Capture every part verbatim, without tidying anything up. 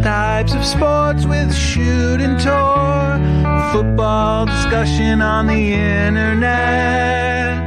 types of sports with Shoot and Tour. Football discussion on the internet.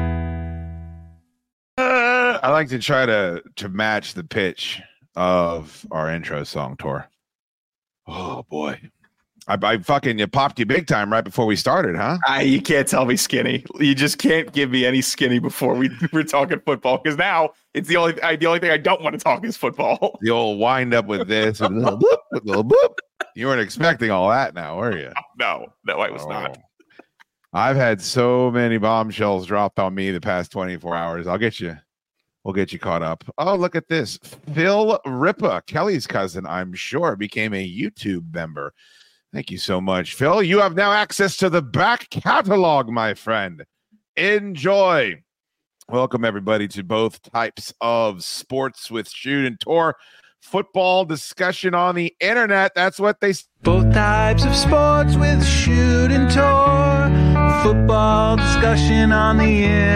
Uh, I like to try to, to match the pitch of our intro song, Tor. Oh, boy. I, I fucking you popped you big time right before we started, huh? I, you can't tell me skinny. You just can't give me any skinny before we we're talking football, because now it's the only I, the only thing I don't want to talk is football. The old wind up with this and a little boop, a little boop. You weren't expecting all that now, were you? No, no, I was oh. not. I've had so many bombshells dropped on me the past twenty-four hours. I'll get you. We'll get you caught up. Oh, look at this. Phil Ripa, Kelly's cousin, I'm sure, became a YouTube member. Thank you so much, Phil. You have now access to the back catalog, my friend. Enjoy. Welcome, everybody, to both types of sports with Shoot and Tour. Football discussion on the internet. That's what they... Both types of sports with Shoot and Tour. Football discussion on the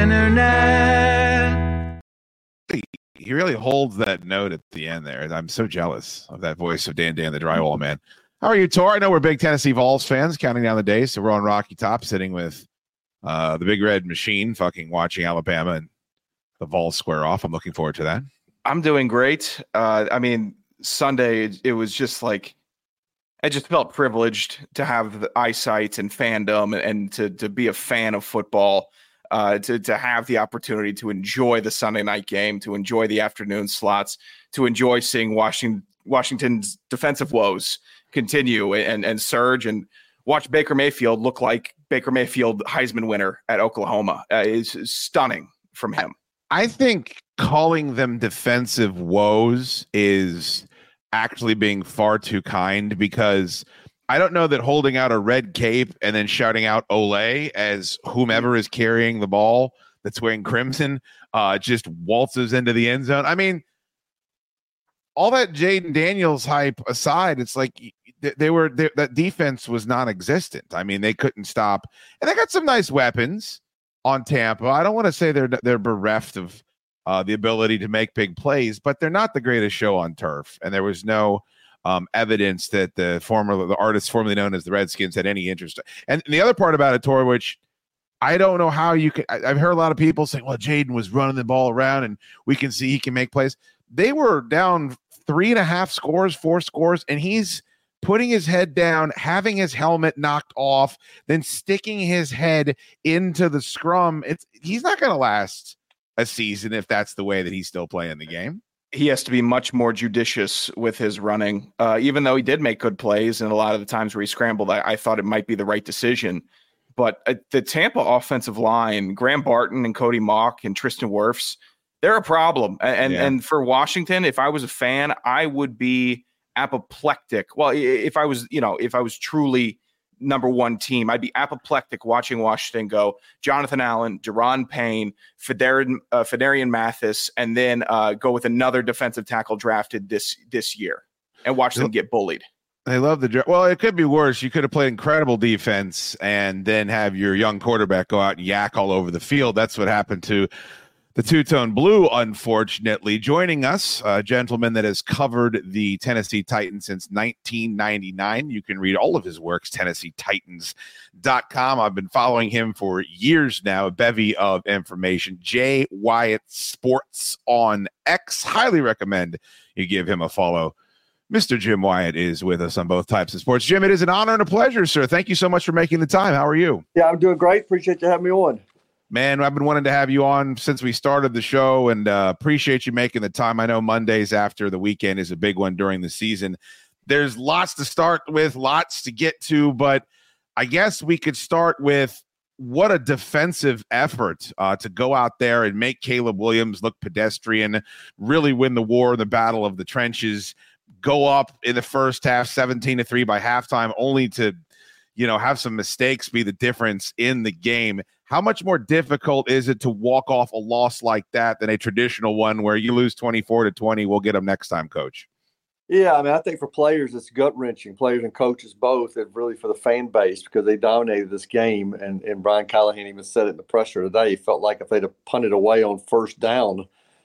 internet. He really holds that note at the end there. I'm so jealous of that voice of Dan Dan the Drywall Man. How are you, Tor? I know we're big Tennessee Vols fans, counting down the days, so we're on Rocky Top, sitting with uh, the Big Red Machine, fucking watching Alabama and the Vols square off. I'm looking forward to that. I'm doing great. Uh, I mean, Sunday, it, it was just like, I just felt privileged to have the eyesight and fandom and, and to, to be a fan of football, uh, to, to have the opportunity to enjoy the Sunday night game, to enjoy the afternoon slots, to enjoy seeing Washington, Washington's defensive woes continue and, and surge, and watch Baker Mayfield look like Baker Mayfield Heisman winner at Oklahoma. Uh, is stunning from him. I think calling them defensive woes is actually being far too kind, because I don't know that holding out a red cape and then shouting out Olay as whomever is carrying the ball that's wearing crimson uh, just waltzes into the end zone. I mean, all that Jaden Daniels hype aside, it's like they, they were they, that defense was non-existent. I mean, they couldn't stop, and they got some nice weapons on Tampa. I don't want to say they're they're bereft of uh, the ability to make big plays, but they're not the greatest show on turf. And there was no um, evidence that the former the artist formerly known as the Redskins had any interest. And the other part about it, Tor, which I don't know how you can. I, I've heard a lot of people saying, "Well, Jaden was running the ball around, and we can see he can make plays." They were down three and a half scores, four scores, and he's putting his head down, having his helmet knocked off, then sticking his head into the scrum. It's he's not going to last a season if that's the way that he's still playing the game. He has to be much more judicious with his running, uh, even though he did make good plays. And a lot of the times where he scrambled, I, I thought it might be the right decision. But uh, the Tampa offensive line, Graham Barton and Cody Mock and Tristan Wirfs, they're a problem. And, and, yeah. and for Washington, if I was a fan, I would be apoplectic. Well, if I was, you know, if I was truly number one team, I'd be apoplectic watching Washington go Jonathan Allen, Deron Payne, Fedarian, uh, Fedarian Mathis, and then uh, go with another defensive tackle drafted this this year and watch them get bullied. They love the draft. Well, it could be worse. You could have played incredible defense and then have your young quarterback go out and yak all over the field. That's what happened to the two-tone blue, unfortunately. Joining us, a gentleman that has covered the Tennessee Titans since nineteen ninety-nine. You can read all of his works, Tennessee Titans dot com. I've been following him for years now, a bevy of information. Jay Wyatt Sports on X. Highly recommend you give him a follow. Mister Jim Wyatt is with us on both types of sports. Jim, it is an honor and a pleasure, sir. Thank you so much for making the time. How are you? Yeah, I'm doing great. Appreciate you having me on. Man, I've been wanting to have you on since we started the show, and uh, appreciate you making the time. I know Mondays after the weekend is a big one during the season. There's lots to start with, lots to get to, but I guess we could start with what a defensive effort uh, to go out there and make Caleb Williams look pedestrian, really win the war, the battle of the trenches, go up in the first half seventeen to three by halftime, only to, you know, have some mistakes be the difference in the game. How much more difficult is it to walk off a loss like that than a traditional one where you lose twenty-four to twenty? We'll get them next time, Coach. Yeah, I mean, I think for players, it's gut-wrenching. Players and coaches both, and really for the fan base, because they dominated this game. And, and Brian Callahan even said it in the presser today. He felt like if they'd have punted away on first down,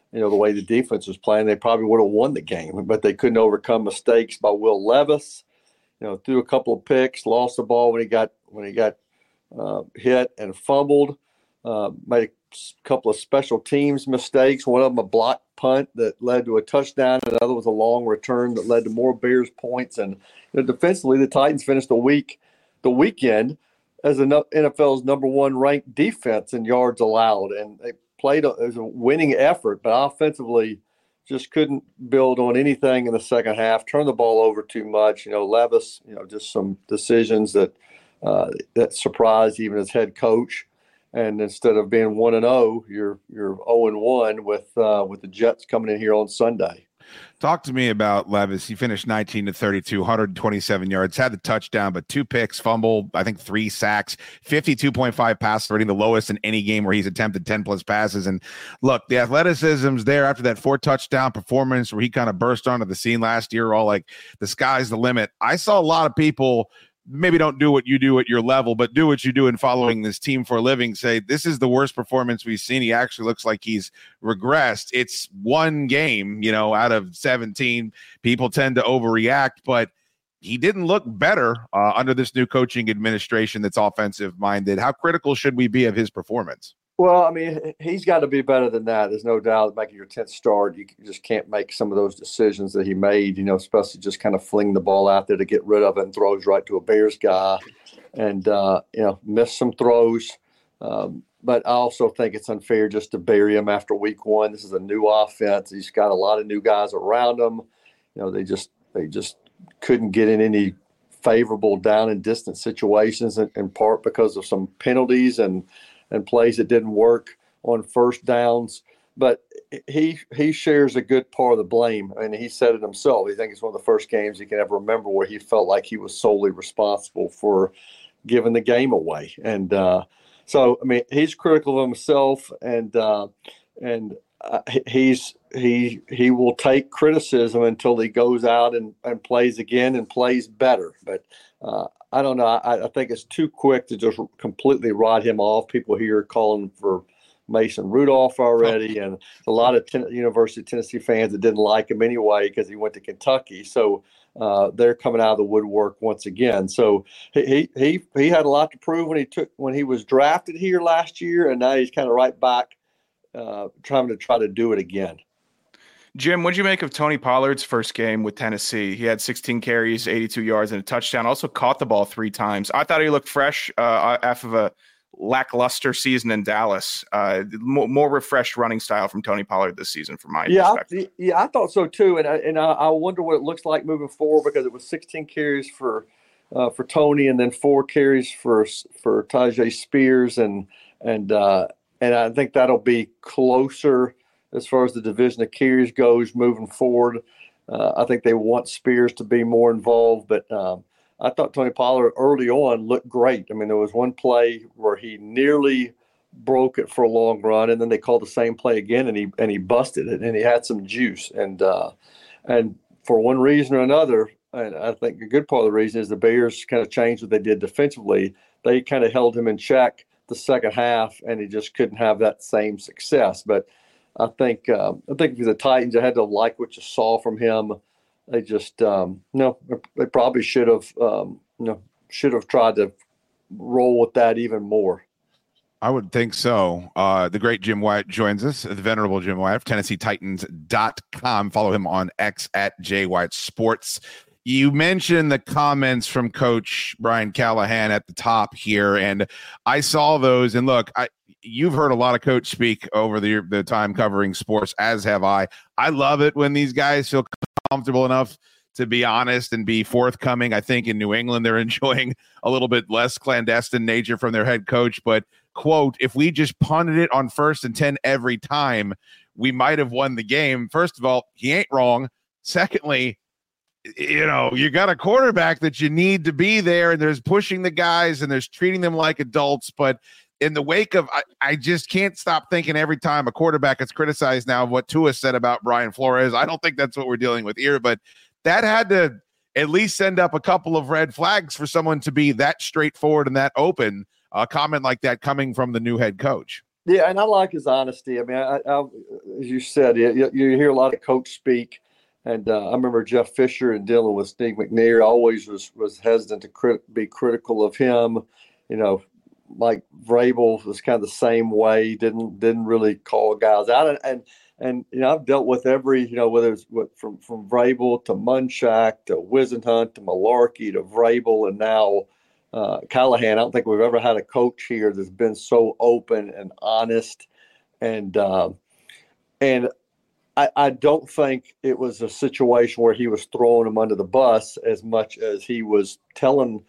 you know, the way the defense was playing, they probably would have won the game, but they couldn't overcome mistakes by Will Levis. You know, threw a couple of picks, lost the ball when he got when he got uh, hit and fumbled. Uh, made a couple of special teams mistakes. One of them a blocked punt that led to a touchdown. Another was a long return that led to more Bears points. And you know, defensively, the Titans finished the week, the weekend as the N F L's number one ranked defense in yards allowed, and they played a, as a winning effort, but offensively just couldn't build on anything in the second half. Turned the ball over too much. You know, Levis, you know, just some decisions that uh, that surprised even his head coach. And instead of being one and zero, you're you're zero and one with uh, with the Jets coming in here on Sunday. Talk to me about Levis. He finished nineteen to thirty-two, one hundred twenty-seven yards, had the touchdown, but two picks, fumble, I think three sacks, fifty-two point five pass rating, the lowest in any game where he's attempted ten plus passes. And look, the athleticism's there after that four touchdown performance where he kind of burst onto the scene last year, all like the sky's the limit. I saw a lot of people maybe don't do what you do at your level, but do what you do in following this team for a living, say this is the worst performance we've seen. He actually looks like he's regressed. It's one game, you know, out of seventeen. People tend to overreact, but he didn't look better uh, under this new coaching administration that's offensive minded. How critical should we be of his performance? Well, I mean, he's got to be better than that. There's no doubt. Making your tenth start, you just can't make some of those decisions that he made, you know, especially just kind of fling the ball out there to get rid of it and throws right to a Bears guy and, uh, you know, miss some throws. Um, but I also think it's unfair just to bury him after week one. This is a new offense. He's got a lot of new guys around him. You know, they just they just couldn't get in any favorable down and distance situations in, in part because of some penalties and and plays that didn't work on first downs. But he he shares a good part of the blame. And he said it himself. He thinks it's one of the first games he can ever remember where he felt like he was solely responsible for giving the game away. And uh, so, I mean, he's critical of himself, and uh, and uh, he's he he will take criticism until he goes out and, and plays again and plays better. But uh, I don't know. I, I think it's too quick to just completely write him off. People here calling for Mason Rudolph already, and a lot of ten, University of Tennessee fans that didn't like him anyway because he went to Kentucky. So uh, they're coming out of the woodwork once again. So he he he had a lot to prove when he took when he was drafted here last year, and now he's kind of right back uh, trying to try to do it again. Jim, what'd you make of Tony Pollard's first game with Tennessee? He had sixteen carries, eighty-two yards, and a touchdown. Also caught the ball three times. I thought he looked fresh uh, after a lackluster season in Dallas. Uh, more, more refreshed running style from Tony Pollard this season, from my yeah, perspective. I, yeah, I thought so too, and I, and I, I wonder what it looks like moving forward because it was sixteen carries for uh, for Tony, and then four carries for for Tyjae Spears, and and uh, and I think that'll be closer as far as the division of carries goes moving forward. Uh, I think they want Spears to be more involved, but um, I thought Tony Pollard early on looked great. I mean, there was one play where he nearly broke it for a long run, and then they called the same play again, and he and he busted it, and he had some juice. And uh, and for one reason or another, and I think a good part of the reason is the Bears kind of changed what they did defensively. They kind of held him in check the second half, and he just couldn't have that same success. But I think um, I think for the Titans, I had to like what you saw from him. They just um, no, they probably should have um, you know should have tried to roll with that even more. I would think so. Uh, the great Jim Wyatt joins us, the venerable Jim Wyatt of Tennessee Titans dot com. Follow him on X at J Wyatt Sports. You mentioned the comments from Coach Brian Callahan at the top here, and I saw those. And look, I. You've heard a lot of coach speak over the, the time covering sports, as have I. I love it when these guys feel comfortable enough to be honest and be forthcoming. I think in New England, they're enjoying a little bit less clandestine nature from their head coach. But, quote, if we just punted it on first and ten every time, we might have won the game. First of all, he ain't wrong. Secondly, you know, you got a quarterback that you need to be there, and there's pushing the guys and there's treating them like adults. But in the wake of, I, I just can't stop thinking every time a quarterback is criticized now of what Tua said about Brian Flores. I don't think that's what we're dealing with here, but that had to at least send up a couple of red flags for someone to be that straightforward and that open. A comment like that coming from the new head coach. Yeah, and I like his honesty. I mean, I, I, as you said, you, you hear a lot of coach speak, and uh, I remember Jeff Fisher and dealing with Steve McNair always was was hesitant to crit- be critical of him. You know, Mike Vrabel was kind of the same way. Didn't didn't really call guys out, and and, and you know I've dealt with every you know whether it's what, from from Vrabel to Munchak to Wisenhunt to Malarkey to Vrabel, and now. Uh, Callahan, I don't think we've ever had a coach here that's been so open and honest, and uh, and I, I don't think it was a situation where he was throwing him under the bus as much as he was telling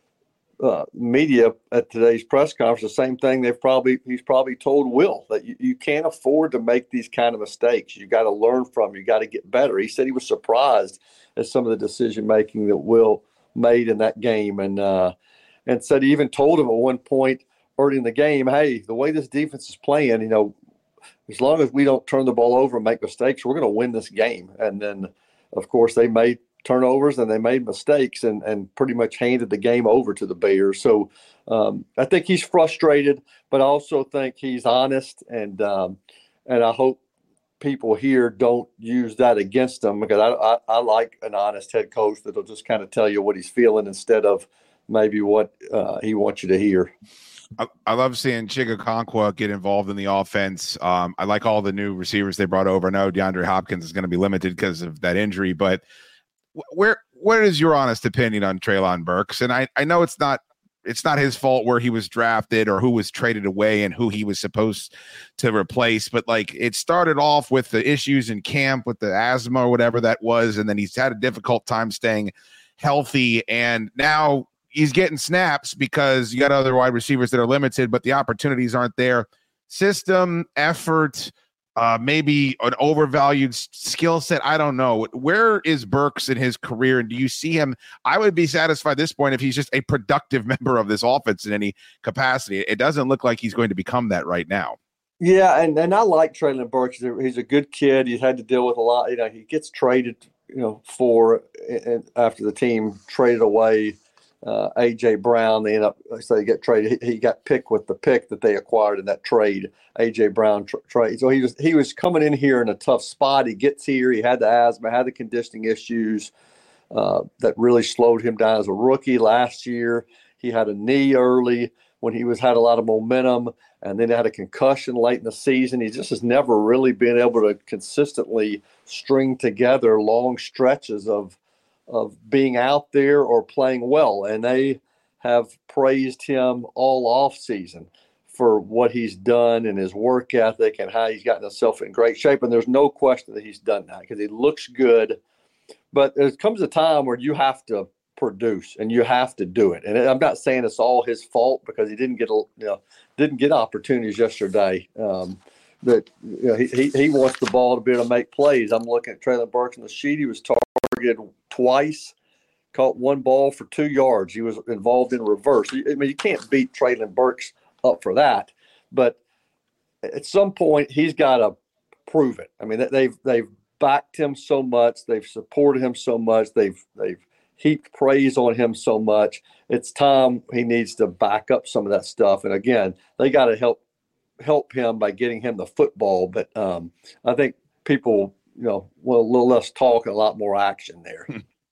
uh, media at today's press conference the same thing they've probably he's probably told Will, that you, you can't afford to make these kind of mistakes. You got to learn from them. You got to get better. He said he was surprised at some of the decision making that Will made in that game, and. Uh, And said he even told him at one point early in the game, hey, the way this defense is playing, you know, as long as we don't turn the ball over and make mistakes, we're going to win this game. And then, of course, they made turnovers and they made mistakes and, and pretty much handed the game over to the Bears. So um, I think he's frustrated, but I also think he's honest. And um, and I hope people here don't use that against him, because I, I, I like an honest head coach that'll just kind of tell you what he's feeling instead of maybe what uh, he wants you to hear. I, I love seeing Chigakonkwa get involved in the offense. Um, I like all the new receivers they brought over. I know DeAndre Hopkins is going to be limited because of that injury, but where where is your honest opinion on Treylon Burks? And I, I know it's not it's not his fault where he was drafted or who was traded away and who he was supposed to replace, but like it started off with the issues in camp with the asthma or whatever that was, and then he's had a difficult time staying healthy, and now he's getting snaps because you got other wide receivers that are limited, but the opportunities aren't there. System, effort, uh, maybe an overvalued skill set. I don't know. Where is Burks in his career? And do you see him? I would be satisfied at this point if he's just a productive member of this offense in any capacity. It doesn't look like he's going to become that right now. Yeah, and, and I like Treylon Burks. He's a good kid. He's had to deal with a lot. You know, he gets traded, you know, for and after the team traded away Uh, A J Brown. They end up, so they get traded. He, he got picked with the pick that they acquired in that trade, A J Brown tra- trade. So he was he was coming in here in a tough spot. He gets here. He had the asthma, had the conditioning issues uh, that really slowed him down as a rookie last year. He had a knee early when he was had a lot of momentum, and then had a concussion late in the season. He just has never really been able to consistently string together long stretches of of being out there or playing well. And they have praised him all off season for what he's done and his work ethic and how he's gotten himself in great shape. And there's no question that he's done that because he looks good. But there comes a time where you have to produce and you have to do it. And I'm not saying it's all his fault because he didn't get, you know, didn't get opportunities yesterday. Um, that you know, he, he he wants the ball to be able to make plays. I'm looking at Treylon Burks on the sheet. He was targeted twice, caught one ball for two yards. He was involved in reverse. I mean, you can't beat Treylon Burks up for that. But at some point, he's got to prove it. I mean, they've they've backed him so much. They've supported him so much. They've they've heaped praise on him so much. It's time he needs to back up some of that stuff. And again, they got to help. help him by getting him the football. But um, I think people, you know, well, a little less talk and a lot more action there.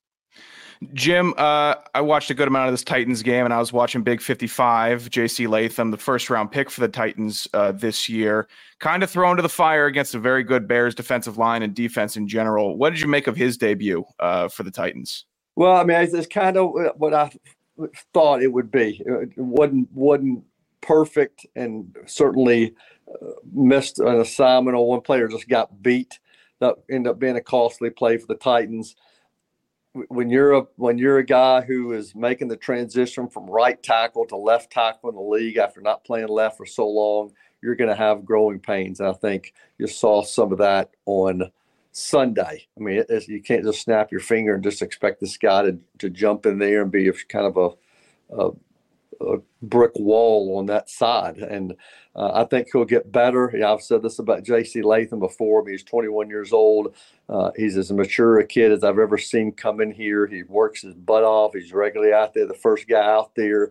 Jim, uh, I watched a good amount of this Titans game, and I was watching Big fifty-five, J C Latham, the first round pick for the Titans uh, this year, kind of thrown to the fire against a very good Bears defensive line and defense in general. What did you make of his debut uh, for the Titans? Well, I mean, it's, it's kind of what I thought it would be. It wasn't, wasn't perfect, and certainly uh, missed an assignment on one player, just got beat. That ended up being a costly play for the Titans. When you're a when you're a guy who is making the transition from right tackle to left tackle in the league after not playing left for so long, you're going to have growing pains. And I think you saw some of that on Sunday. I mean, it, you can't just snap your finger and just expect this guy to to jump in there and be a, kind of a, a a brick wall on that side. And uh, I think he'll get better. You know, I've said this about J C Latham before. I mean, he's twenty-one years old. Uh, he's as mature a kid as I've ever seen come in here. He works his butt off. He's regularly out there, the first guy out there.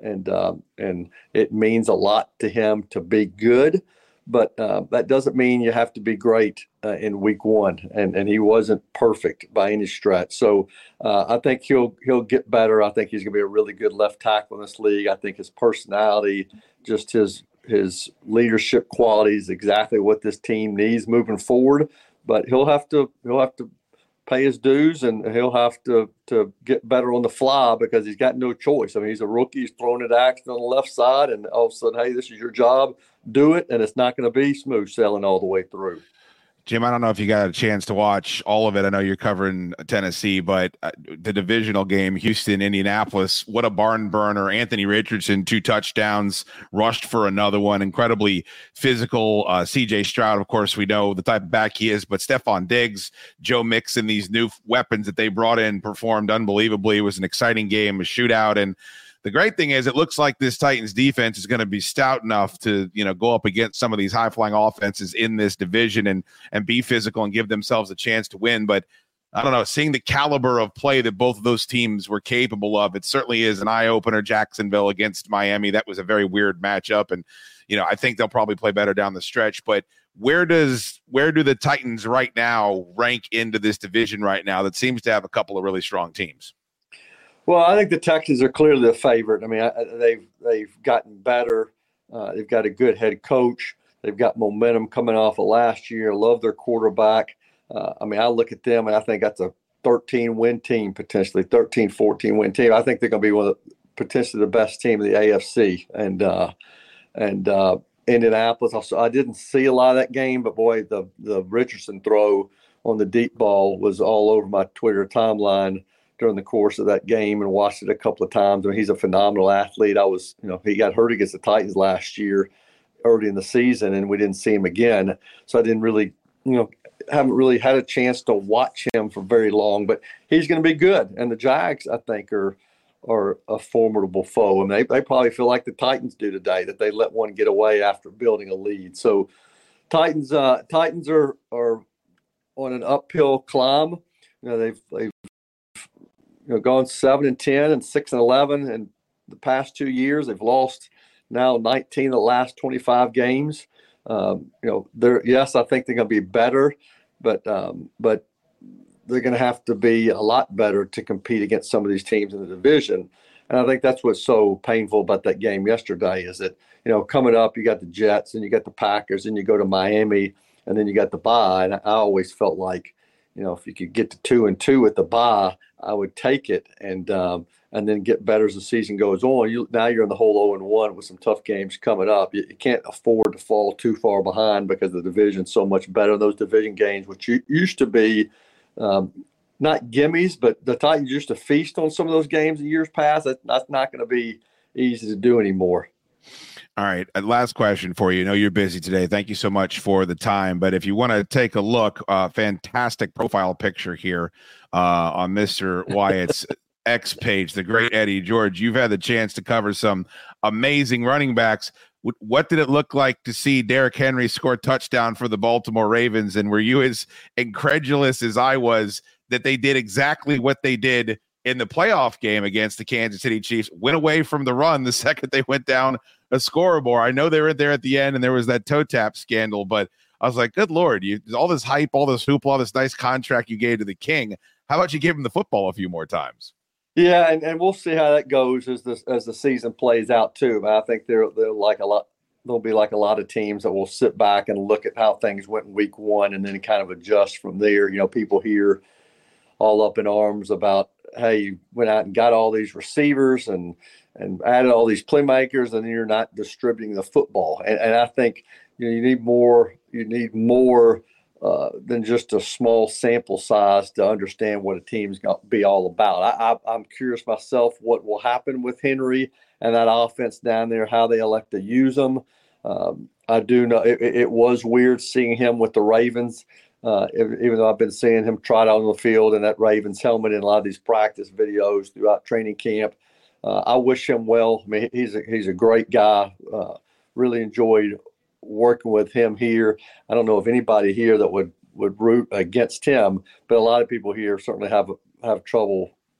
and um, and it means a lot to him to be good. But uh, that doesn't mean you have to be great uh, in week one, and, and he wasn't perfect by any stretch. So uh, I think he'll he'll get better. I think he's going to be a really good left tackle in this league. I think his personality, just his his leadership qualities, exactly what this team needs moving forward. But he'll have to he'll have to pay his dues, and he'll have to to get better on the fly because he's got no choice. I mean, he's a rookie. He's throwing it action on the left side, and all of a sudden, hey, this is your job. Do it, and it's not going to be smooth sailing all the way through. Jim, I don't know if you got a chance to watch all of it. I know you're covering Tennessee, but uh, the divisional game, Houston, Indianapolis, what a barn burner. Anthony Richardson, two touchdowns, rushed for another one. Incredibly physical. Uh, C J Stroud, of course, we know the type of back he is, but Stephon Diggs, Joe Mixon, these new weapons that they brought in performed unbelievably. It was an exciting game, a shootout, and the great thing is it looks like this Titans defense is going to be stout enough to, you know, go up against some of these high-flying offenses in this division and and be physical and give themselves a chance to win. But I don't know, seeing the caliber of play that both of those teams were capable of, it certainly is an eye-opener. Jacksonville against Miami, that was a very weird matchup. And, you know, I think they'll probably play better down the stretch. But where does where do the Titans right now rank into this division right now that seems to have a couple of really strong teams? Well, I think the Texans are clearly the favorite. I mean, I, they've they've gotten better. Uh, they've got a good head coach. They've got momentum coming off of last year. Love their quarterback. Uh, I mean, I look at them and I think that's a thirteen-win team potentially, thirteen, fourteen-win team. I think they're going to be one of the, potentially the best team in the A F C. And uh, and uh, Indianapolis, also, I didn't see a lot of that game, but boy, the the Richardson throw on the deep ball was all over my Twitter timeline during the course of that game, and watched it a couple of times. I mean, he's a phenomenal athlete. I was, you know, he got hurt against the Titans last year early in the season, and we didn't see him again. So I didn't really, you know, haven't really had a chance to watch him for very long, but he's going to be good. And the Jags, I think, are are a formidable foe. I mean, they, they probably feel like the Titans do today, that they let one get away after building a lead. So Titans, uh, Titans are are on an uphill climb. You know, they've they've you know, gone seven and ten and six and eleven in the past two years. They've lost now nineteen of the last twenty-five games. Um, you know, they're yes, I think they're going to be better, but um, but they're going to have to be a lot better to compete against some of these teams in the division. And I think that's what's so painful about that game yesterday is that, you know, coming up, you got the Jets and you got the Packers and you go to Miami and then you got the bye. And I always felt like, you know, if you could get to two and two with the bye, I would take it and um, and then get better as the season goes on. You now you're in the whole oh and one with some tough games coming up. You, you can't afford to fall too far behind because the division's so much better. Those division games, which you, used to be um, not gimmies, but the Titans used to feast on some of those games in years past. That, that's not going to be easy to do anymore. All right. Last question for you. I know you're busy today. Thank you so much for the time. But if you want to take a look, uh, fantastic profile picture here uh, on Mister Wyatt's X page, the great Eddie George. You've had the chance to cover some amazing running backs. What did it look like to see Derrick Henry score a touchdown for the Baltimore Ravens? And were you as incredulous as I was that they did exactly what they did in the playoff game against the Kansas City Chiefs, went away from the run the second they went down a scoreboard? I know they were there at the end and there was that toe tap scandal, but I was like, good Lord, you all this hype, all this hoopla, all this nice contract you gave to the king. How about you give him the football a few more times? Yeah, and, and we'll see how that goes as the as the season plays out too. But I think there there'll like a lot there'll be like a lot of teams that will sit back and look at how things went in week one and then kind of adjust from there. You know, people here all up in arms about, hey, you went out and got all these receivers and and added all these playmakers, and you're not distributing the football. And, and I think you know you need more. You need more uh, than just a small sample size to understand what a team's going to be all about. I, I, I'm curious myself what will happen with Henry and that offense down there, how they elect to use them. Um, I do know it, it was weird seeing him with the Ravens. Uh, even though I've been seeing him trot out on the field in that Ravens helmet in a lot of these practice videos throughout training camp. Uh, I wish him well. I mean, he's a, he's a great guy. Uh, really enjoyed working with him here. I don't know of anybody here that would, would root against him, but a lot of people here certainly have have trouble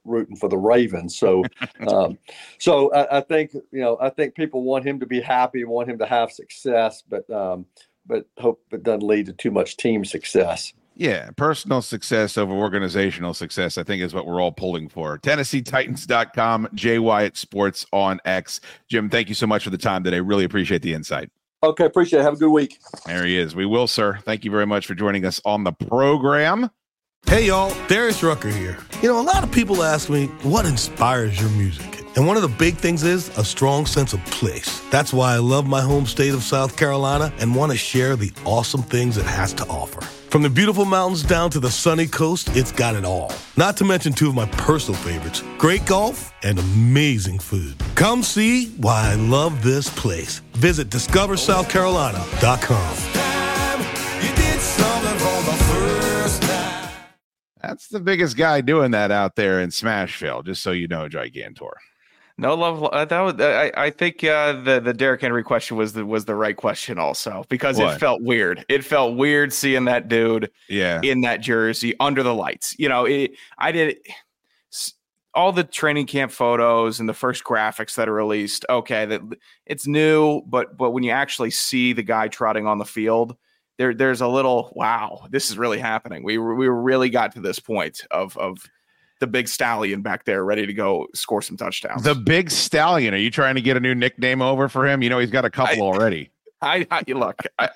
rooting for the Ravens. So, um, so I, I think, you know, I think people want him to be happy, want him to have success, but, um, but hope it doesn't lead to too much team success. Yeah, personal success over organizational success, I think, is what we're all pulling for. Tennessee Titans dot com, Jay Wyatt Sports on X. Jim, thank you so much for the time today. Really appreciate the insight. Okay, appreciate it. Have a good week. There he is. We will, sir. Thank you very much for joining us on the program. Hey, y'all. Darius Rucker here. You know, a lot of people ask me, what inspires your music? And one of the big things is a strong sense of place. That's why I love my home state of South Carolina and want to share the awesome things it has to offer. From the beautiful mountains down to the sunny coast, it's got it all. Not to mention two of my personal favorites, great golf and amazing food. Come see why I love this place. Visit discover south carolina dot com. That's the biggest guy doing that out there in Smashville, just so you know, Gigantor. No love. Uh, that was, I, I think uh, the the Derrick Henry question was the was the right question also, because What? it felt weird. It felt weird seeing that dude Yeah. in that jersey under the lights. You know, it, I did all the training camp photos and the first graphics that are released. Okay, that it's new, but but when you actually see the guy trotting on the field, there there's a little wow, this is really happening. We we really got to this point of of. the big stallion back there ready to go score some touchdowns. The big stallion. Are you trying to get a new nickname over for him? You know, he's got a couple I, already. I, I look, I,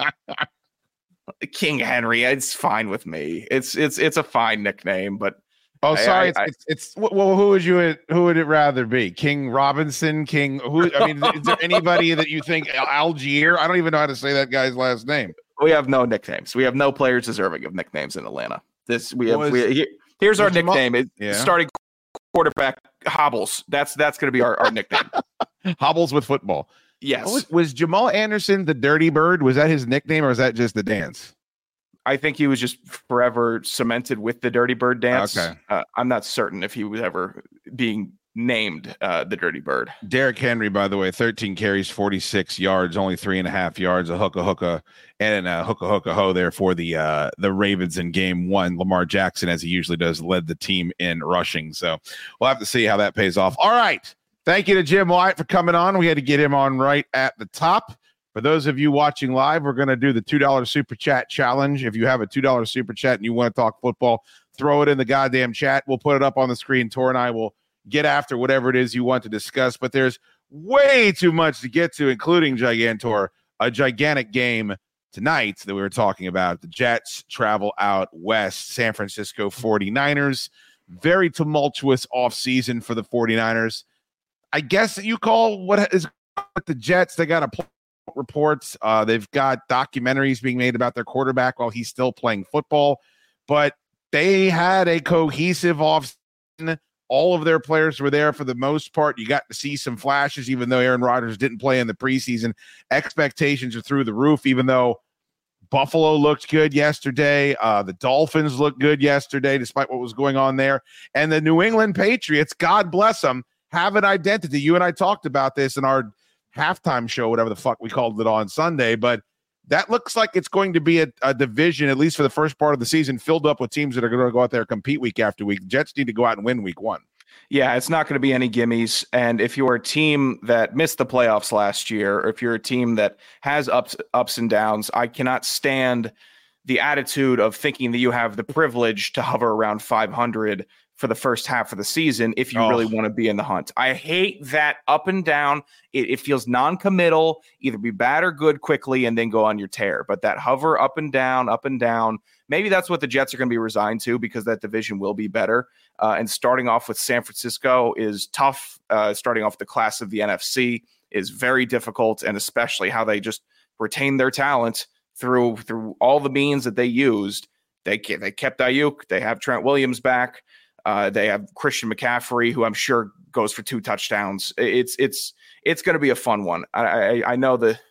King Henry. It's fine with me. It's, it's, it's a fine nickname, but Oh, sorry. I, I, it's, it's, it's well, who would you, who would it rather be? King Robinson, King, who, I mean, is there anybody that you think Algier? I don't even know how to say that guy's last name. We have no nicknames. We have no players deserving of nicknames in Atlanta. This we have, Was, we, here, Here's our Jamal, nickname. It's yeah. starting quarterback Hobbles. That's that's going to be our, our nickname. Hobbles with football. Yes. Was, was Jamal Anderson the Dirty Bird? Was that his nickname, or was that just the dance? I think he was just forever cemented with the Dirty Bird dance. Okay. Uh, I'm not certain if he was ever being named uh, the Dirty Bird. Derrick Henry, by the way, thirteen carries, forty-six yards, only three and a half yards, a hookah hookah, and a hookah hookah ho there for the uh, the Ravens in game one. Lamar Jackson, as he usually does, led the team in rushing. So we'll have to see how that pays off. All right. Thank you to Jim Wyatt for coming on. We had to get him on right at the top. For those of you watching live, we're going to do the two dollar Super Chat Challenge. If you have a two dollar Super Chat and you want to talk football, throw it in the goddamn chat. We'll put it up on the screen. Tor and I will get after whatever it is you want to discuss, but there's way too much to get to, including Gigantor, a gigantic game tonight that we were talking about. The Jets travel out west, San Francisco forty-niners. Very tumultuous offseason for the forty-niners. I guess that you call what is with the Jets. They got a play reports. Uh, they've got documentaries being made about their quarterback while he's still playing football, but they had a cohesive offseason. All of their players were there for the most part. You got to see some flashes, even though Aaron Rodgers didn't play in the preseason. Expectations are through the roof, even though Buffalo looked good yesterday. Uh, the Dolphins looked good yesterday, despite what was going on there. And the New England Patriots, God bless them, have an identity. You and I talked about this in our halftime show, whatever the fuck we called it on Sunday, but that looks like it's going to be a, a division, at least for the first part of the season, filled up with teams that are going to go out there and compete week after week. Jets need to go out and win week one. Yeah, it's not going to be any gimmies. And if you're a team that missed the playoffs last year, or if you're a team that has ups, ups and downs, I cannot stand the attitude of thinking that you have the privilege to hover around five hundred for the first half of the season if you oh. really want to be in the hunt. I hate that up and down. It, it feels non-committal, either be bad or good quickly and then go on your tear. But that hover up and down, up and down, maybe that's what the Jets are going to be resigned to, because that division will be better. Uh, and starting off with San Francisco is tough. Uh, starting off the class of the N F C is very difficult, and especially how they just retain their talent through through all the means that they used. They, they kept Ayuk. They have Trent Williams back. Uh, they have Christian McCaffrey, who I'm sure goes for two touchdowns. It's it's it's going to be a fun one. I I, I know the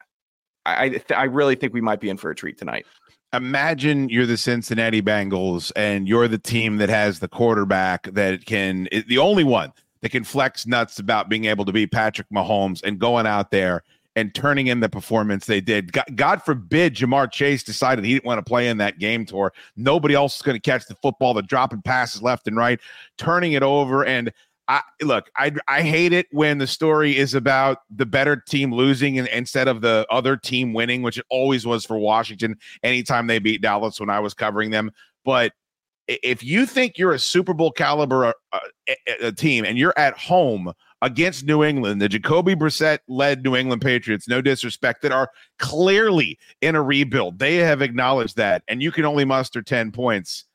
I I really think we might be in for a treat tonight. Imagine you're the Cincinnati Bengals and you're the team that has the quarterback that can, the only one that can flex nuts about being able to beat Patrick Mahomes and going out there and turning in the performance they did. God, God forbid Jamar Chase decided he didn't want to play in that game, Tor. Nobody else is going to catch the football. They're dropping passes left and right, turning it over. And I look, I I hate it when the story is about the better team losing and, instead of the other team winning, which it always was for Washington anytime they beat Dallas when I was covering them. But if you think you're a Super Bowl caliber uh, a, a team and you're at home against New England, the Jacoby Brissett-led New England Patriots, no disrespect, that are clearly in a rebuild, they have acknowledged that, and you can only muster ten points.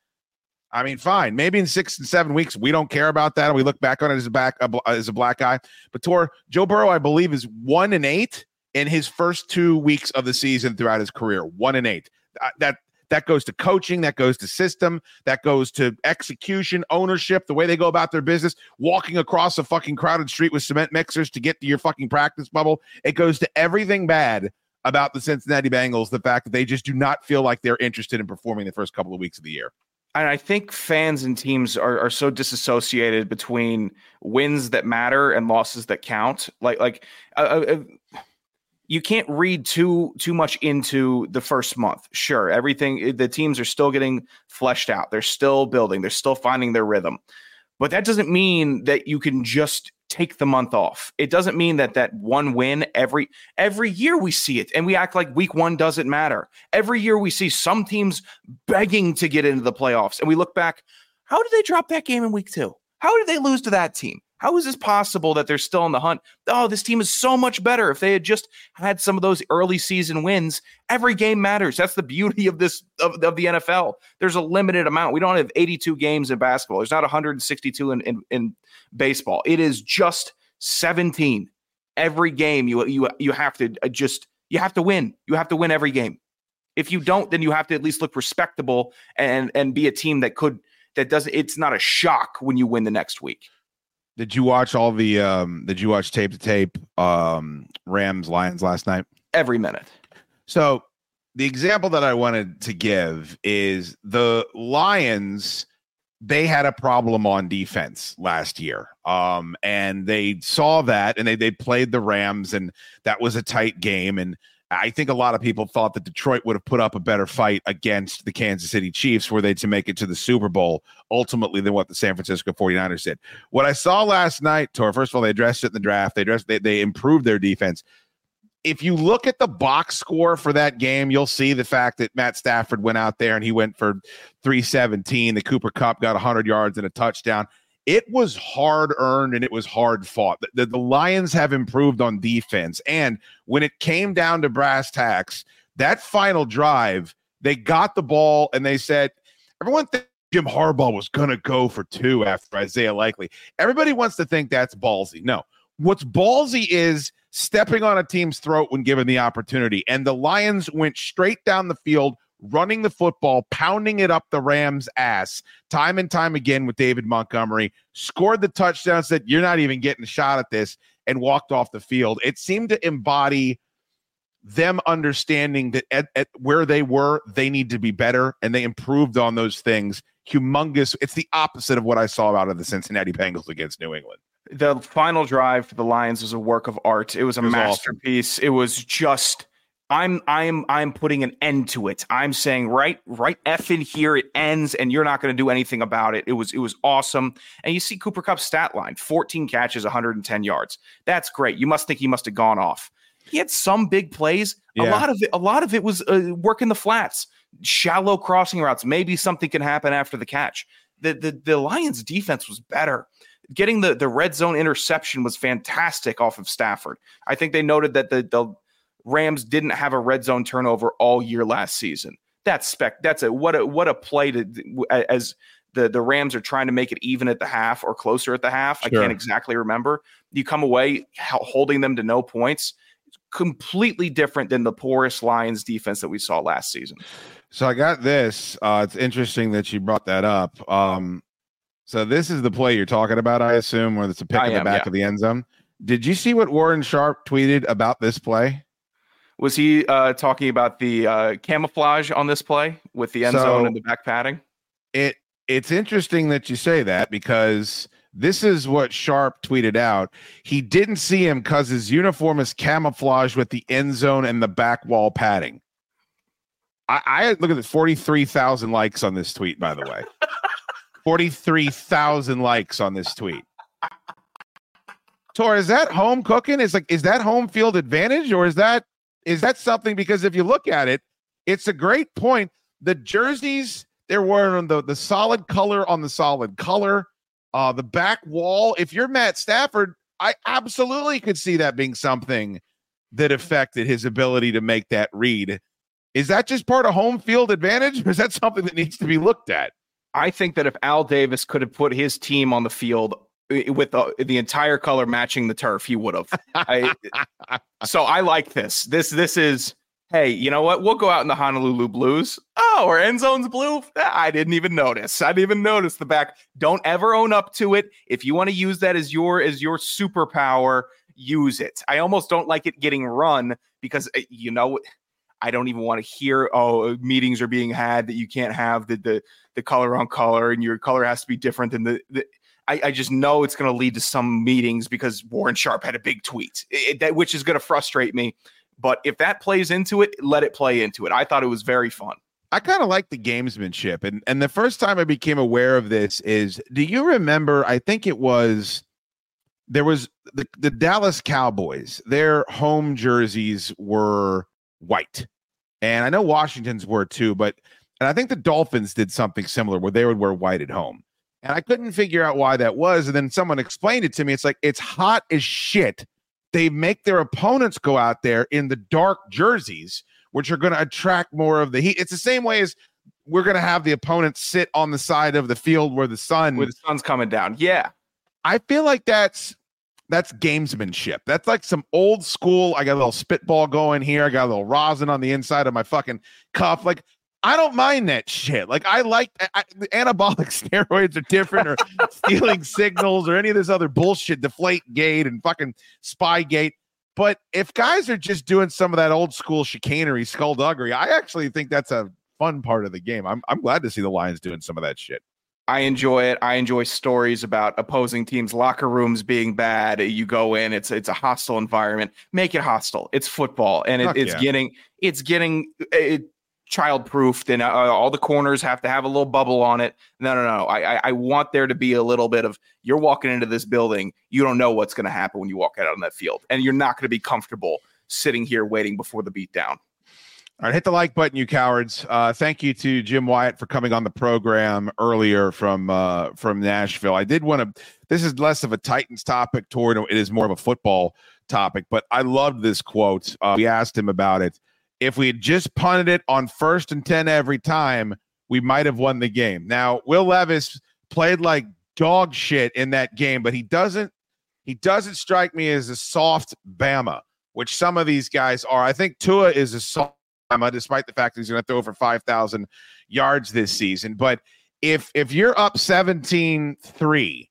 I mean, fine. Maybe in six and seven weeks, we don't care about that, and we look back on it as a back as a black guy. But Tor, Joe Burrow, I believe, is one and eight in his first two weeks of the season throughout his career. One and eight. Uh, that that goes to coaching, that goes to system, that goes to execution, ownership, the way they go about their business, walking across a fucking crowded street with cement mixers to get to your fucking practice bubble. It goes to everything bad about the Cincinnati Bengals, the fact that they just do not feel like they're interested in performing the first couple of weeks of the year. And I think fans and teams are, are so disassociated between wins that matter and losses that count. Like, like uh, uh, you can't read too too much into the first month. Sure, everything, the teams are still getting fleshed out. They're still building. They're still finding their rhythm. But that doesn't mean that you can just take the month off. It doesn't mean that that one win every every year we see it, and we act like week one doesn't matter. Every year we see some teams begging to get into the playoffs, and we look back, how did they drop that game in week two? How did they lose to that team? How is this possible that they're still in the hunt? Oh, this team is so much better. If they had just had some of those early season wins, every game matters. That's the beauty of this of, of the N F L. There's a limited amount. We don't have eighty-two games in basketball. There's not one hundred sixty-two in, in, in baseball. It is just seventeen. Every game you you you have to just you have to win. You have to win every game. If you don't, then you have to at least look respectable and and be a team that could that doesn't. It's not a shock when you win the next week. Did you watch all the um did you watch tape to tape um Rams Lions last night? Every minute. So the example that I wanted to give is the Lions, they had a problem on defense last year. Um and they saw that and they they played the Rams and that was a tight game, and I think a lot of people thought that Detroit would have put up a better fight against the Kansas City Chiefs were they to make it to the Super Bowl ultimately than what the San Francisco forty-niners did. What I saw last night, Tor, first of all, they addressed it in the draft. They addressed, they, they improved their defense. If you look at the box score for that game, you'll see the fact that Matt Stafford went out there and he went for three seventeen. The Cooper Kupp got one hundred yards and a touchdown. It was hard earned and it was hard fought. The, the, the Lions have improved on defense. And when it came down to brass tacks, that final drive, they got the ball and they said, everyone thinks Jim Harbaugh was going to go for two after Isaiah Likely. Everybody wants to think that's ballsy. No, what's ballsy is stepping on a team's throat when given the opportunity. And the Lions went straight down the field, running the football, pounding it up the Rams' ass time and time again with David Montgomery, scored the touchdown, said, you're not even getting a shot at this, and walked off the field. It seemed to embody them understanding that at, at where they were, they need to be better, and they improved on those things. Humongous. It's the opposite of what I saw out of the Cincinnati Bengals against New England. The final drive for the Lions was a work of art. It was a it was masterpiece. Awesome. It was just... I'm I'm I'm putting an end to it. I'm saying right right F in here, it ends, and you're not going to do anything about it. It was it was awesome. And you see Cooper Kupp's stat line: fourteen catches, one hundred ten yards. That's great. You must think he must have gone off. He had some big plays. Yeah. A lot of it, a lot of it was uh, working the flats, shallow crossing routes. Maybe something can happen after the catch. The the the Lions defense was better. Getting the the red zone interception was fantastic off of Stafford. I think they noted that the the Rams didn't have a red zone turnover all year last season. That's spec. That's a what a what a play to as the the Rams are trying to make it even at the half or closer at the half. Sure. I can't exactly remember. You come away holding them to no points. It's completely different than the porous Lions defense that we saw last season. So I got this. Uh, it's interesting that you brought that up. Um, so this is the play you're talking about, I assume, where it's a pick I in am, the back yeah. of the end zone. Did you see what Warren Sharp tweeted about this play? Was he uh, talking about the uh, camouflage on this play with the end so zone and the back padding? It it's interesting that you say that because This is what Sharp tweeted out. He didn't see him because his uniform is camouflaged with the end zone and the back wall padding. I, I look at this, forty-three thousand likes on this tweet, by the way. forty-three thousand likes on this tweet. Tor, is that home cooking? Is like, is that home field advantage, or is that is that something? Because if you look at it, it's a great point. The jerseys, they're wearing the, the solid color on the solid color. Uh, the back wall, if you're Matt Stafford, I absolutely could see that being something that affected his ability to make that read. Is that just part of home field advantage, or is that something that needs to be looked at? I think that if Al Davis could have put his team on the field with the, the entire color matching the turf, he would have. I, so I like this. This this is, hey, you know what? We'll go out in the Honolulu Blues. Oh, our end zone's blue? I didn't even notice. I didn't even notice the back. Don't ever own up to it. If you want to use that as your as your superpower, use it. I almost don't like it getting run because, you know, I don't even want to hear, oh, meetings are being had that you can't have the the, the color on color and your color has to be different than the, the I, I just know it's going to lead to some meetings because Warren Sharp had a big tweet, it, that, which is going to frustrate me. But if that plays into it, let it play into it. I thought it was very fun. I kind of like the gamesmanship. And, and the first time I became aware of this is, do you remember, I think it was, there was the, the Dallas Cowboys, their home jerseys were white. And I know Washington's were too, but, and I think the Dolphins did something similar where they would wear white at home. And I couldn't figure out why that was. And then someone explained it to me. It's like, it's hot as shit. They make their opponents go out there in the dark jerseys, which are going to attract more of the heat. It's the same way as we're going to have the opponents sit on the side of the field where the sun, where the sun's coming down. Yeah. I feel like that's, that's gamesmanship. That's like some old school. I got a little spitball going here. I got a little rosin on the inside of my fucking cuff. Like, I don't mind that shit. Like, I like I, anabolic steroids are different, or stealing signals, or any of this other bullshit, Deflate Gate and fucking Spygate. But if guys are just doing some of that old school chicanery, skullduggery, I actually think that's a fun part of the game. I'm I'm glad to see the Lions doing some of that shit. I enjoy it. I enjoy stories about opposing teams' locker rooms being bad. You go in, it's it's a hostile environment. Make it hostile. It's football, and it, it's, yeah. getting, it's getting it's getting child-proofed, and uh, all the corners have to have a little bubble on it. No, no, no. I, I, I want there to be a little bit of, you're walking into this building, you don't know what's going to happen when you walk out on that field, and you're not going to be comfortable sitting here waiting before the beatdown. All right, hit the like button, you cowards. Uh, thank you to Jim Wyatt for coming on the program earlier from uh, from Nashville. I did want to, this is less of a Titans topic toward, it is more of a football topic, but I loved this quote. Uh, we asked him about it. If we had just punted it on first and ten every time, we might have won the game. Now, Will Levis played like dog shit in that game, but he doesn't he doesn't strike me as a soft Bama, which some of these guys are. I think Tua is a soft Bama, despite the fact that he's going to throw for five thousand yards this season. But if if you're up seventeen three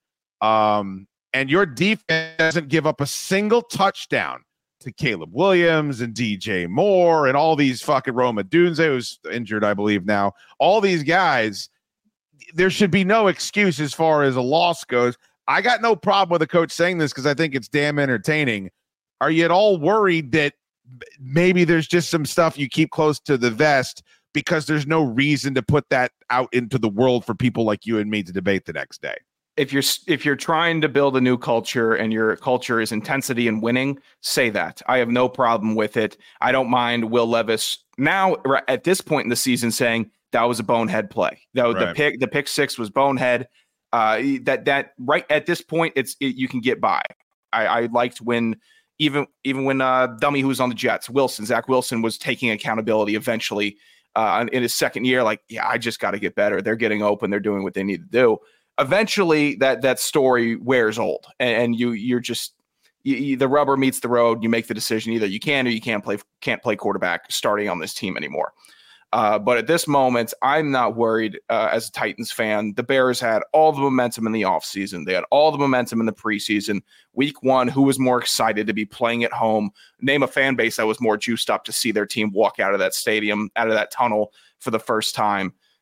um, and your defense doesn't give up a single touchdown to Caleb Williams and D J Moore and all these fucking Roma Dunze, who's injured, I believe now, all these guys, there should be no excuse as far as a loss goes. I got no problem with a coach saying this because I think it's damn entertaining. Are you at all worried that maybe there's just some stuff you keep close to the vest because there's no reason to put that out into the world for people like you and me to debate the next day? If you're if you're trying to build a new culture and your culture is intensity and winning, say that. I have no problem with it. I don't mind Will Levis now at this point in the season saying that was a bonehead play. That was right. the pick. The pick six was bonehead. Uh, that that right at this point, it's it, you can get by. I, I liked when even even when uh, dummy who was on the Jets, Wilson, Zach Wilson was taking accountability eventually uh, in his second year. Like, yeah, I just got to get better. They're getting open. They're doing what they need to do. Eventually that that story wears old, and, and you you're just you, you, the rubber meets the road. You make the decision either you can or you can't play can't play quarterback starting on this team anymore. Uh, but at this moment, I'm not worried uh, as a Titans fan. The Bears had all the momentum in the offseason. They had all the momentum in the preseason. Week one, who was more excited to be playing at home? Name a fan base that was more juiced up to see their team walk out of that stadium, out of that tunnel for the first time.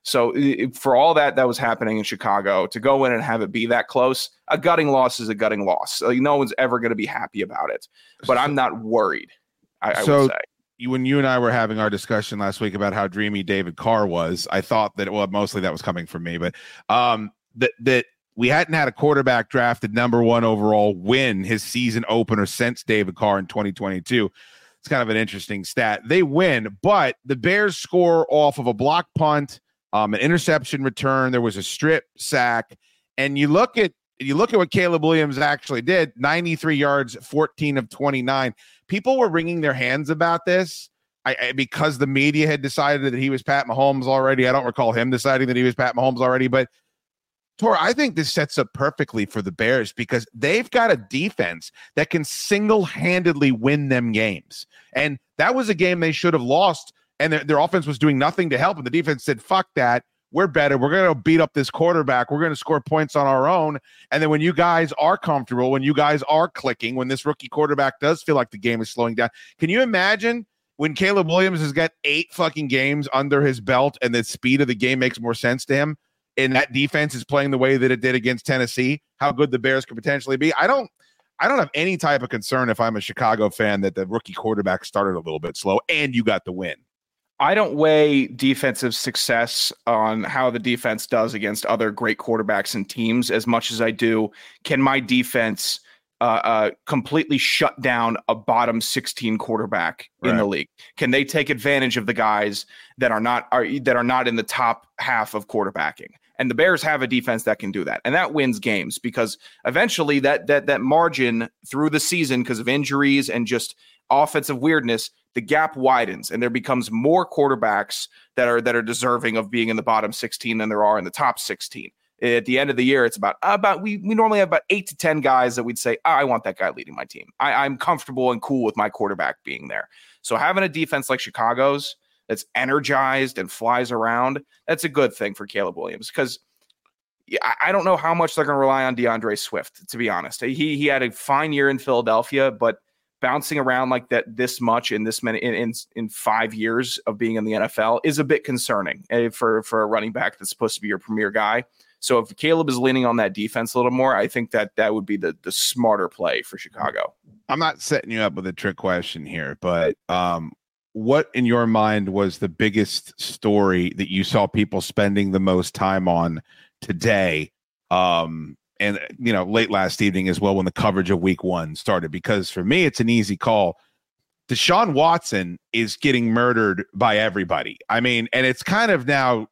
So it, for all that that was happening in Chicago, to go in and have it be that close, a gutting loss is a gutting loss. Like, no one's ever going to be happy about it. But I'm not worried, I, so, I would say. When you and I were having our discussion last week about how dreamy David Carr was, I thought that, well, mostly that was coming from me, but um, that that we hadn't had a quarterback drafted number one overall win his season opener since David Carr in twenty twenty-two. It's kind of an interesting stat. They win, but the Bears score off of a block punt, um, an interception return. There was a strip sack, and you look at you look at what Caleb Williams actually did: ninety-three yards, fourteen of twenty-nine. People were wringing their hands about this I, I, because the media had decided that he was Pat Mahomes already. I don't recall him deciding that he was Pat Mahomes already, but Tor, I think this sets up perfectly for the Bears because they've got a defense that can single-handedly win them games. And that was a game they should have lost, and their, their offense was doing nothing to help, and the defense said, fuck that. We're better. We're going to beat up this quarterback. We're going to score points on our own. And then when you guys are comfortable, when you guys are clicking, when this rookie quarterback does feel like the game is slowing down, can you imagine when Caleb Williams has got eight fucking games under his belt and the speed of the game makes more sense to him, and that defense is playing the way that it did against Tennessee, how good the Bears could potentially be? I don't I don't have any type of concern if I'm a Chicago fan that the rookie quarterback started a little bit slow and you got the win. I don't weigh defensive success on how the defense does against other great quarterbacks and teams as much as I do, can my defense uh, uh, completely shut down a bottom sixteen quarterback right. in the league? Can they take advantage of the guys that are not are that are not in the top half of quarterbacking? And the Bears have a defense that can do that, and that wins games because eventually that that that margin through the season, because of injuries and just offensive weirdness, the gap widens and there becomes more quarterbacks that are that are deserving of being in the bottom sixteen than there are in the top sixteen. At the end of the year, it's about about we we normally have about eight to ten guys that we'd say, oh, I want that guy leading my team. I, I'm comfortable and cool with my quarterback being there. So having a defense like Chicago's that's energized and flies around, that's a good thing for Caleb Williams because I don't know how much they're going to rely on DeAndre Swift, to be honest. He he had a fine year in Philadelphia, but bouncing around like that this much in this many in, in in five years of being in the N F L is a bit concerning for for a running back that's supposed to be your premier guy. So if Caleb is leaning on that defense a little more, I think that that would be the the smarter play for Chicago. I'm not setting you up with a trick question here, but um, what in your mind was the biggest story that you saw people spending the most time on today? Um, and, you know, late last evening as well, when the coverage of week one started, because for me, it's an easy call. Deshaun Watson is getting murdered by everybody. I mean, and it's kind of now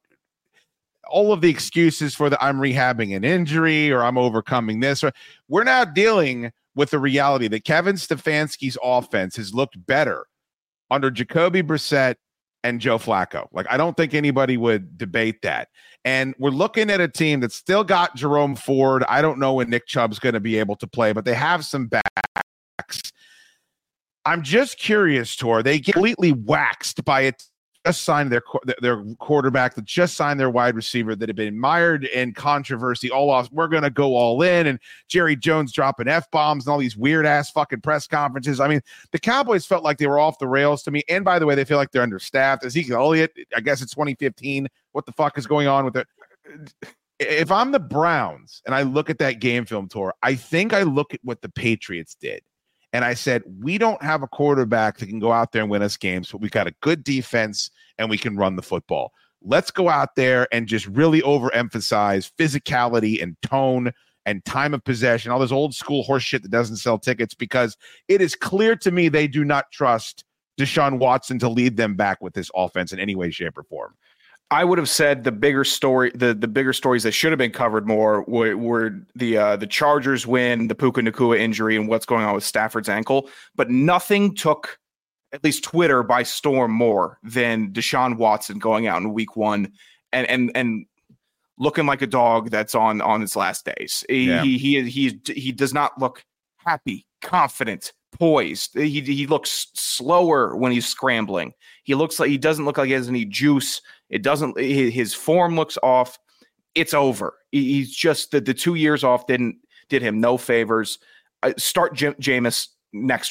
all of the excuses for the I'm rehabbing an injury or I'm overcoming this. Or we're now dealing with the reality that Kevin Stefanski's offense has looked better under Jacoby Brissett and Joe Flacco. Like, I don't think anybody would debate that. And we're looking at a team that's still got Jerome Ford. I don't know when Nick Chubb's going to be able to play, but they have some backs. I'm just curious, Tor. They get completely waxed by it. Just signed their their quarterback, that just signed their wide receiver, that had been mired in controversy all off. We're going to go all in, and Jerry Jones dropping F-bombs and all these weird-ass fucking press conferences. I mean, the Cowboys felt like they were off the rails to me. And by the way, they feel like they're understaffed. Ezekiel Elliott, I guess it's twenty fifteen. What the fuck is going on with it? If I'm the Browns and I look at that game film, Tor, I think I look at what the Patriots did. And I said, we don't have a quarterback that can go out there and win us games, but we've got a good defense and we can run the football. Let's go out there and just really overemphasize physicality and tone and time of possession, all this old school horse shit that doesn't sell tickets, because it is clear to me they do not trust Deshaun Watson to lead them back with this offense in any way, shape, or form. I would have said the bigger story, the, the bigger stories that should have been covered more were, were the uh, the Chargers win, the Puka Nacua injury, and what's going on with Stafford's ankle. But nothing took at least Twitter by storm more than Deshaun Watson going out in week one and and and looking like a dog that's on on its last days. He yeah. he, he he he does not look happy, confident, poised. He he looks slower when he's scrambling. He looks like he doesn't look like he has any juice. It doesn't. His form looks off. It's over. He's just the, the two years off didn't did him no favors. Uh, start J- Jameis next week.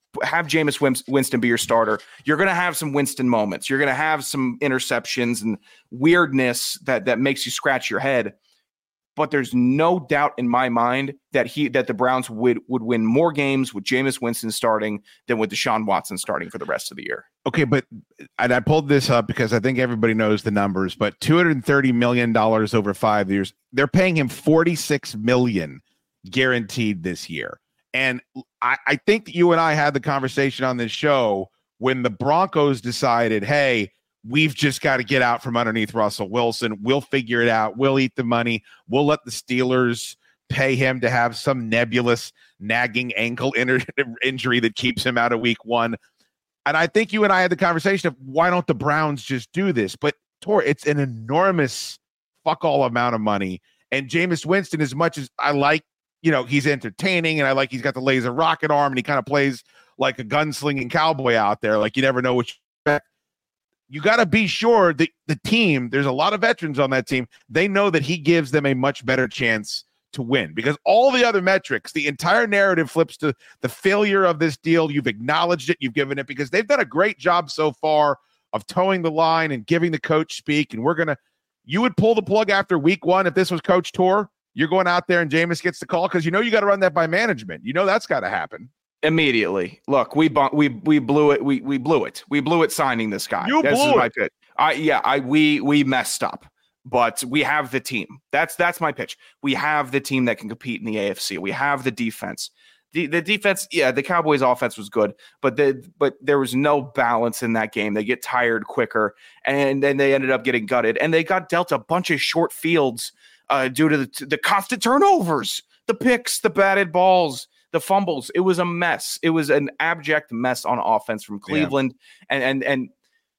have Jameis Winston be your starter. You're going to have some Winston moments. You're going to have some interceptions and weirdness that that makes you scratch your head. But there's no doubt in my mind that he that the Browns would would win more games with Jameis Winston starting than with Deshaun Watson starting for the rest of the year. Okay, but and I pulled this up because I think everybody knows the numbers, but two hundred thirty million dollars over five years. They're paying him forty-six million dollars guaranteed this year. And I, I think you and I had the conversation on this show when the Broncos decided, hey, we've just got to get out from underneath Russell Wilson. We'll figure it out. We'll eat the money. We'll let the Steelers pay him to have some nebulous nagging ankle in- injury that keeps him out of week one. And I think you and I had the conversation of why don't the Browns just do this? But Tor, it's an enormous fuck all amount of money. And Jameis Winston, as much as I like, you know, he's entertaining and I like he's got the laser rocket arm and he kind of plays like a gunslinging cowboy out there. Like you never know what you expect. You got to be sure that the team, there's a lot of veterans on that team. They know that he gives them a much better chance to win because all the other metrics, the entire narrative flips to the failure of this deal. You've acknowledged it. You've given it because they've done a great job so far of towing the line and giving the coach speak. And we're going to, you would pull the plug after week one. If this was Coach Tor, you're going out there and Jameis gets the call because you know you got to run that by management. You know that's got to happen. Immediately. Look, we bu- we we blew it. We we blew it. We blew it signing this guy. You this blew is my it. pitch. I yeah, I we we messed up. But we have the team. That's that's my pitch. We have the team that can compete in the A F C. We have the defense. The the defense, yeah, the Cowboys offense was good, but the but there was no balance in that game. They get tired quicker, and then they ended up getting gutted. And they got dealt a bunch of short fields uh, due to the, the constant turnovers, the picks, the batted balls, the fumbles. It was a mess. It was an abject mess on offense from Cleveland. Yeah. And and and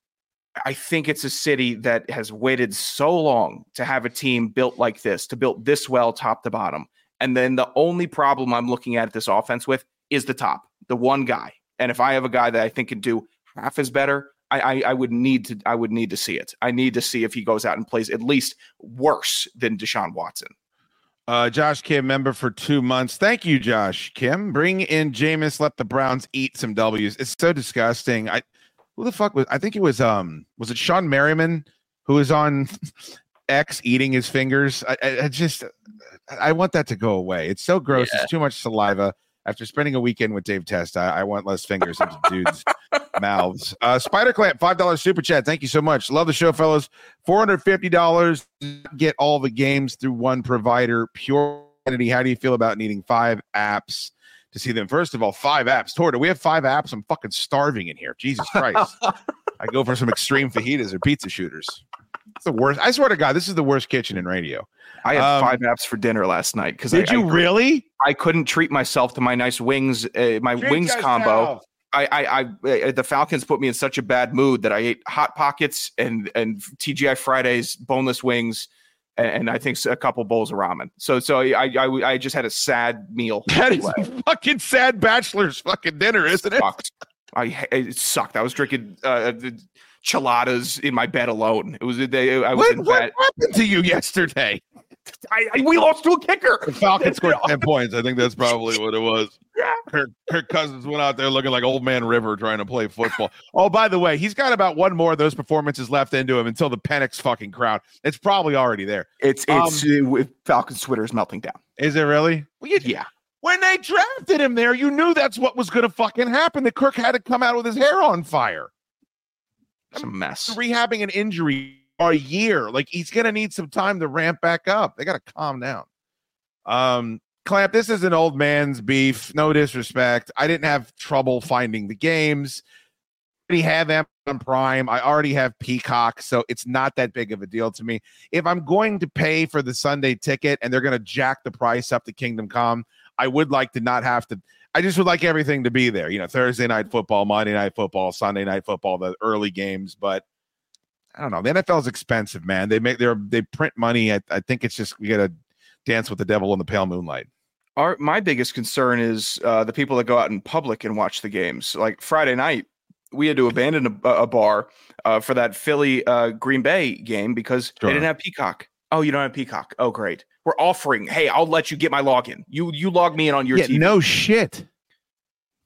I think it's a city that has waited so long to have a team built like this, to build this well top to bottom. And then the only problem I'm looking at this offense with is the top, the one guy. And if I have a guy that I think can do half as better, I, I, I would need to I would need to see it. I need to see if he goes out and plays at least worse than Deshaun Watson. Uh, Josh Kim, member for two months. Thank you, Josh Kim. Bring in Jameis. Let the Browns eat some W's. It's so disgusting. I who the fuck was? I think it was um was it Sean Merriman who was on X eating his fingers. I, I, I just I want that to go away. It's so gross. Yeah. It's too much saliva. After spending a weekend with Dave Testa, I, I want less fingers into dudes' mouths. Uh, Spider Clamp, five dollars super chat. Thank you so much. Love the show, fellas. four hundred fifty dollars. Get all the games through one provider. Pure entity. How do you feel about needing five apps to see them? First of all, five apps. Tor, do we have five apps? I'm fucking starving in here. Jesus Christ. I go for some extreme fajitas or pizza shooters. It's the worst. I swear to God, this is the worst kitchen in radio. I had um, five apps for dinner last night because did I, you I, really? I couldn't treat myself to my nice wings, uh, my Treat wings combo. yourself. I, I, I, uh, the Falcons put me in such a bad mood that I ate Hot Pockets and and T G I Fridays, boneless wings, and, and I think a couple bowls of ramen. So, so I, I, I just had a sad meal. That is a fucking sad bachelor's fucking dinner, isn't it? I it sucked. I was drinking uh, the chiladas in my bed alone. It was a day. I was what, in what bed. happened to you yesterday? I, I we lost to a kicker. The Falcons scored ten points. I think that's probably what it was. Yeah. Kirk, Kirk Cousins went out there looking like Old Man River trying to play football. Oh, by the way, he's got about one more of those performances left into him until the Penix fucking crowd. It's probably already there. It's it's um, uh, Falcons Twitter is melting down. Is it really? Well, you, yeah. When they drafted him there, you knew that's what was going to fucking happen. That Kirk had to come out with his hair on fire. It's a mess. Rehabbing an injury a year. Like he's going to need some time to ramp back up. They got to calm down. Um, Clamp, this is an old man's beef. No disrespect. I didn't have trouble finding the games. I already have Amazon Prime. I already have Peacock, so it's not that big of a deal to me. If I'm going to pay for the Sunday ticket and they're going to jack the price up to Kingdom Come, I would like to not have to. I just would like everything to be there. You know, Thursday night football, Monday night football, Sunday night football, the early games, but I don't know. The N F L is expensive, man. They make their they print money. I, I think it's just we got to dance with the devil in the pale moonlight. Our my biggest concern is uh, the people that go out in public and watch the games. Like Friday night, we had to abandon a, a bar uh, for that Philly uh, Green Bay game because sure. they didn't have Peacock. Oh, you don't have Peacock? Oh, great. We're offering. Hey, I'll let you get my login. You you log me in on your yeah, T V. No shit.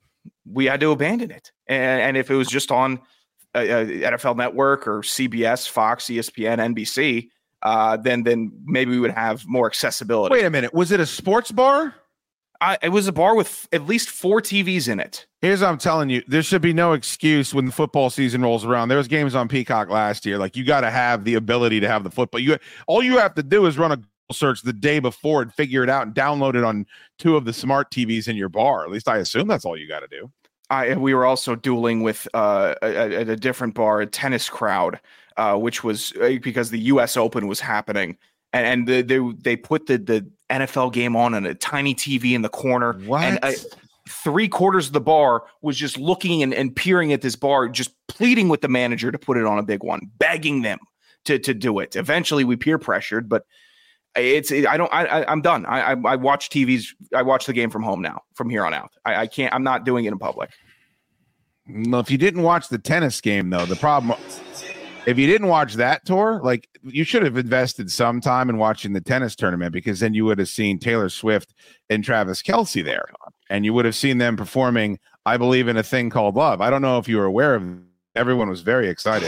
we had to abandon it. And, and if it was just on uh, N F L Network or C B S, Fox, E S P N, N B C, uh, then then maybe we would have more accessibility. Wait a minute. Was it a sports bar? I, it was a bar with f- at least four T Vs in it. Here's what I'm telling you. There should be no excuse when the football season rolls around. There was games on Peacock last year. Like, you got to have the ability to have the football. You all you have to do is run a Google search the day before and figure it out and download it on two of the smart T Vs in your bar. At least I assume that's all you got to do. I we were also dueling with uh, a, a different bar, a tennis crowd, uh, which was uh, because the U S Open was happening. And, and the, they they put the, the N F L game on on a tiny T V in the corner. What? And uh, three quarters of the bar was just looking and, and peering at this bar, just pleading with the manager to put it on a big one, begging them to to do it. Eventually, we peer pressured, but it's it, I don't I, I I'm done. I, I I watch T Vs. I watch the game from home now. From here on out, I, I can't. I'm not doing it in public. Well, if you didn't watch the tennis game, though, the problem. If you didn't watch that tour, like, you should have invested some time in watching the tennis tournament, because then you would have seen Taylor Swift and Travis Kelce there, and you would have seen them performing I Believe in a Thing Called Love. I don't know if you were aware of it. Everyone was very excited.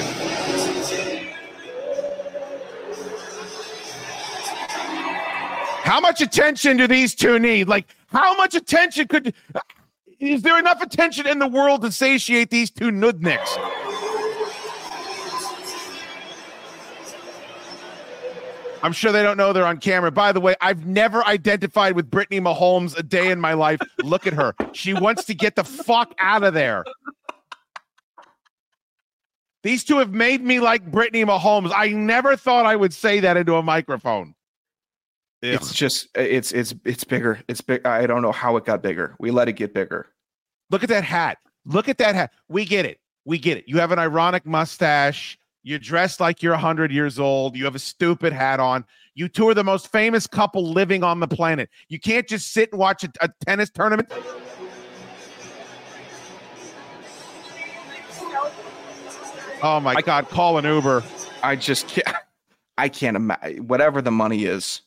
How much attention do these two need? Like, how much attention could is there enough attention in the world to satiate these two nudniks? I'm sure they don't know they're on camera. By the way, I've never identified with Brittany Mahomes a day in my life. Look at her. She wants to get the fuck out of there. These two have made me like Brittany Mahomes. I never thought I would say that into a microphone. Ugh. It's just it's it's it's bigger. It's big. I don't know how it got bigger. We let it get bigger. Look at that hat. Look at that hat. We get it. We get it. You have an ironic mustache. You're dressed like you're one hundred years old. You have a stupid hat on. You two are the most famous couple living on the planet. You can't just sit and watch a, a tennis tournament. Oh, my I, God. Call an Uber. I just can't. I can't imagine. Whatever the money is,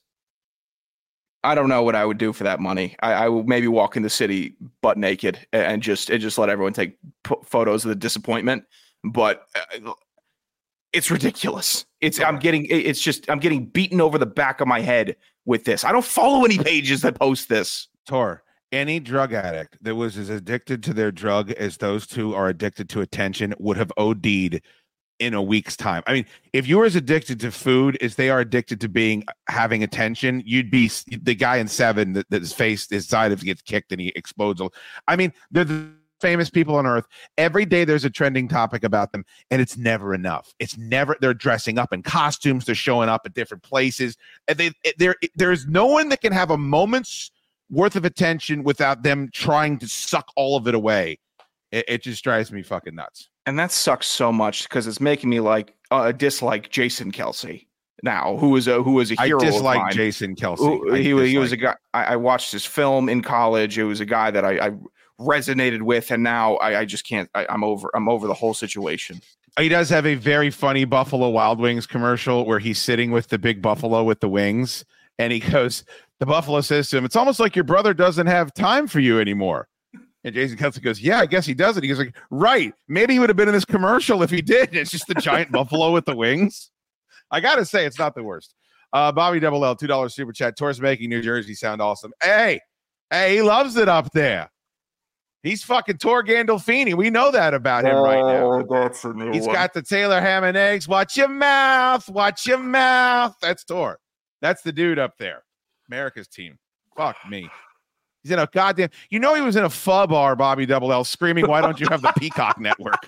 I don't know what I would do for that money. I, I would maybe walk in the city butt naked and just, and just let everyone take p- photos of the disappointment. But... Uh, It's ridiculous. It's I'm getting it's just I'm getting beaten over the back of my head with this. I don't follow any pages that post this. Tor, any drug addict that was as addicted to their drug as those two are addicted to attention would have O D'd in a week's time. I mean, if you were as addicted to food as they are addicted to being having attention, you'd be the guy in Seven that, that his face, his side of gets kicked and he explodes. I mean, they're the famous people on earth. Every day there's a trending topic about them, and it's never enough. It's never. They're dressing up in costumes. They're showing up at different places, and they there there's no one that can have a moment's worth of attention without them trying to suck all of it away. It, it just drives me fucking nuts. And that sucks so much because it's making me like uh, dislike Jason Kelce now, who is a who was a hero. I dislike of mine. Jason Kelce. Who, he, he was a guy. I, I watched his film in college. It was a guy that I. I resonated with, and now I, I just can't. I, I'm over. I'm over the whole situation. He does have a very funny Buffalo Wild Wings commercial where he's sitting with the big buffalo with the wings, and he goes. The buffalo says to him, "It's almost like your brother doesn't have time for you anymore." And Jason Kelce goes, "Yeah, I guess he doesn't." He goes, "Like, right? Maybe he would have been in this commercial if he did." It's just the giant buffalo with the wings. I gotta say, it's not the worst. Uh, Bobby Double L, two dollars super chat. Tor's making New Jersey sound awesome. Hey, hey, he loves it up there. He's fucking Tor Gandolfini. We know that about him right now. That's a new He's one. got the Taylor ham and eggs. Watch your mouth. Watch your mouth. That's Tor. That's the dude up there. America's team. Fuck me. He's in a goddamn. You know he was in a pho bar, Bobby Double L, screaming, "Why don't you have the Peacock Network?"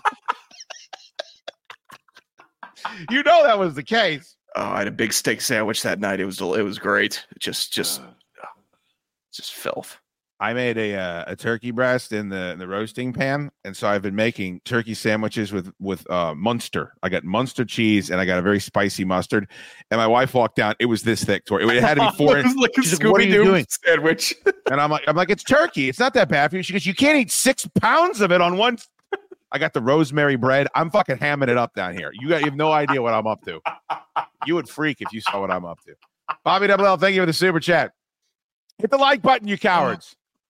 You know that was the case. Oh, I had a big steak sandwich that night. It was it was great. Just just just filth. I made a uh, a turkey breast in the in the roasting pan, and so I've been making turkey sandwiches with with uh, Munster. I got Munster cheese, and I got a very spicy mustard. And my wife walked down; it was this thick. It had to be four. It was like a She's like, "What are you Scooby-Doo doing?" sandwich. And I'm like, I'm like, it's turkey. It's not that bad for you. She goes, "You can't eat six pounds of it on one." I got the rosemary bread. I'm fucking hamming it up down here. You got you have no idea what I'm up to. You would freak if you saw what I'm up to. Bobby Double L, thank you for the super chat. Hit the like button, you cowards.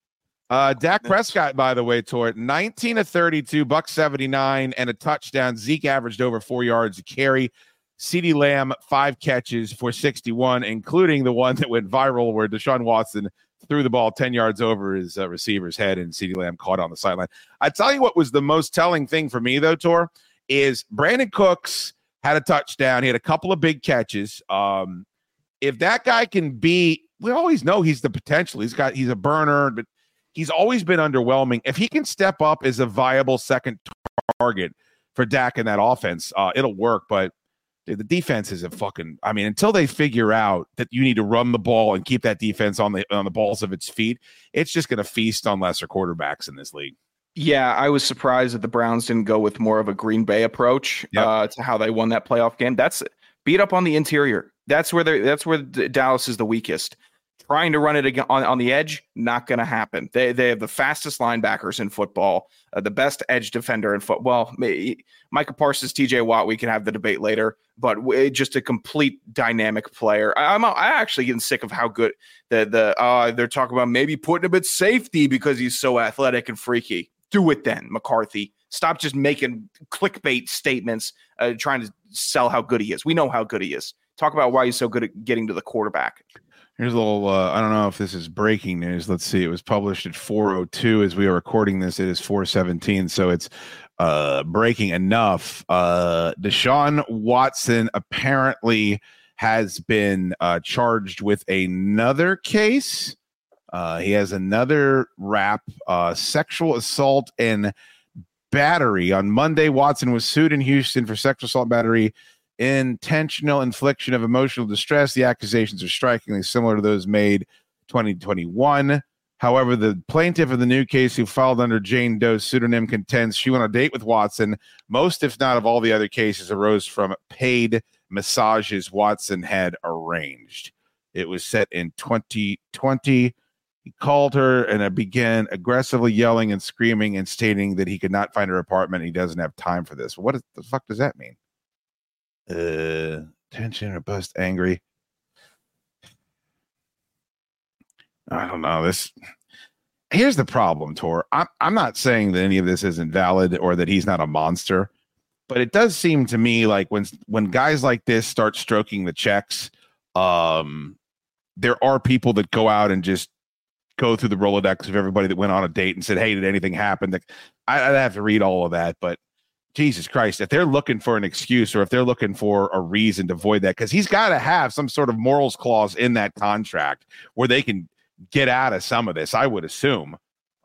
Uh, Dak Prescott, by the way, tore nineteen of thirty-two, buck seventy-nine, and a touchdown. Zeke averaged over four yards a carry. CeeDee Lamb, five catches for sixty-one, including the one that went viral where Deshaun Watson threw the ball ten yards over his uh, receiver's head, and CeeDee Lamb caught on the sideline. I tell you what was the most telling thing for me, though, Tor, is Brandon Cooks had a touchdown. He had a couple of big catches. Um, if that guy can be, we always know he's the potential. He's got, he's a burner, but he's always been underwhelming. If he can step up as a viable second target for Dak in that offense, uh, it'll work. But dude, the defense is a fucking, I mean, until they figure out that you need to run the ball and keep that defense on the on the balls of its feet, it's just going to feast on lesser quarterbacks in this league. Yeah, I was surprised that the Browns didn't go with more of a Green Bay approach yep. uh, to how they won that playoff game. That's beat up on the interior. That's where they that's where Dallas is the weakest. Trying to run it again on, on the edge, not going to happen. They they have the fastest linebackers in football, uh, the best edge defender in football. Well, Micah Parsons, T J Watt, we can have the debate later, but w- just a complete dynamic player. I, I'm I actually getting sick of how good the the uh, they're talking about maybe putting him at safety because he's so athletic and freaky. Do it then, McCarthy. Stop just making clickbait statements, uh, trying to sell how good he is. We know how good he is. Talk about why he's so good at getting to the quarterback. Here's a little, uh, I don't know if this is breaking news. Let's see. It was published at four oh two as we are recording this. It is four seventeen. So it's uh, breaking enough. Uh, Deshaun Watson apparently has been uh, charged with another case. Uh, he has another rap, uh, sexual assault and battery. On Monday, Watson was sued in Houston for sexual assault and battery. Intentional infliction of emotional distress. The accusations are strikingly similar to those made twenty twenty-one. However, the plaintiff of the new case, who filed under Jane Doe's pseudonym, contends she went on a date with Watson. Most, if not of all the other cases, arose from paid massages Watson had arranged. It was set in twenty twenty. He called her and began aggressively yelling and screaming and stating that he could not find her apartment. And he doesn't have time for this. What the fuck does that mean? Uh, tension, robust, angry. I don't know. This. Here's the problem, Tor. I'm I'm not saying that any of this isn't valid or that he's not a monster, but it does seem to me like when when guys like this start stroking the checks, um, there are people that go out and just go through the Rolodex of everybody that went on a date and said, "Hey, did anything happen?" That I, I'd have to read all of that, but. Jesus Christ, if they're looking for an excuse or if they're looking for a reason to avoid that, because he's got to have some sort of morals clause in that contract where they can get out of some of this, I would assume.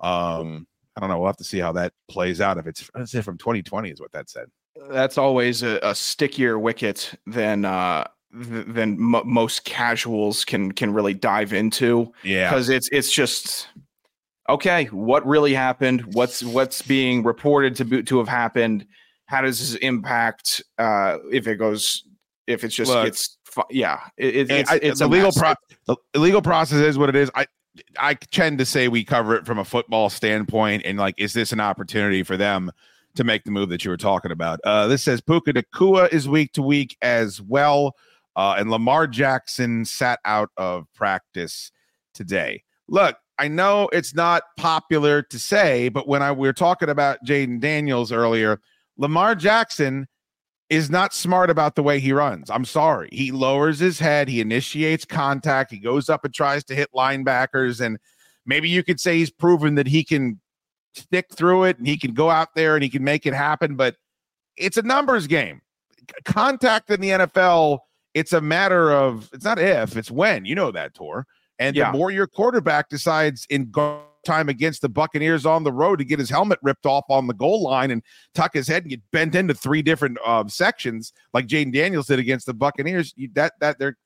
Um, I don't know. We'll have to see how that plays out. If it's, let's say from twenty twenty is what that said. That's always a, a stickier wicket than uh, th- than m- most casuals can can really dive into. Yeah, because it's it's just. Okay, what really happened? What's what's being reported to be, to have happened? How does this impact uh, if it goes? If it's just Look, it's yeah, it, it's, I, it's the a legal mess. pro- the legal process is what it is. I I tend to say we cover it from a football standpoint, and like, is this an opportunity for them to make the move that you were talking about? Uh, this says Puka Nacua is week to week as well, uh, and Lamar Jackson sat out of practice today. Look. I know it's not popular to say, but when I we were talking about Jaden Daniels earlier, Lamar Jackson is not smart about the way he runs. I'm sorry. He lowers his head. He initiates contact. He goes up and tries to hit linebackers. And maybe you could say he's proven that he can stick through it and he can go out there and he can make it happen. But it's a numbers game. Contact in the N F L, it's a matter of, it's not if, it's when. You know that, Tor. And yeah. the more your quarterback decides in go time against the Buccaneers on the road to get his helmet ripped off on the goal line and tuck his head and get bent into three different uh, sections like Jaden Daniels did against the Buccaneers, you, that that their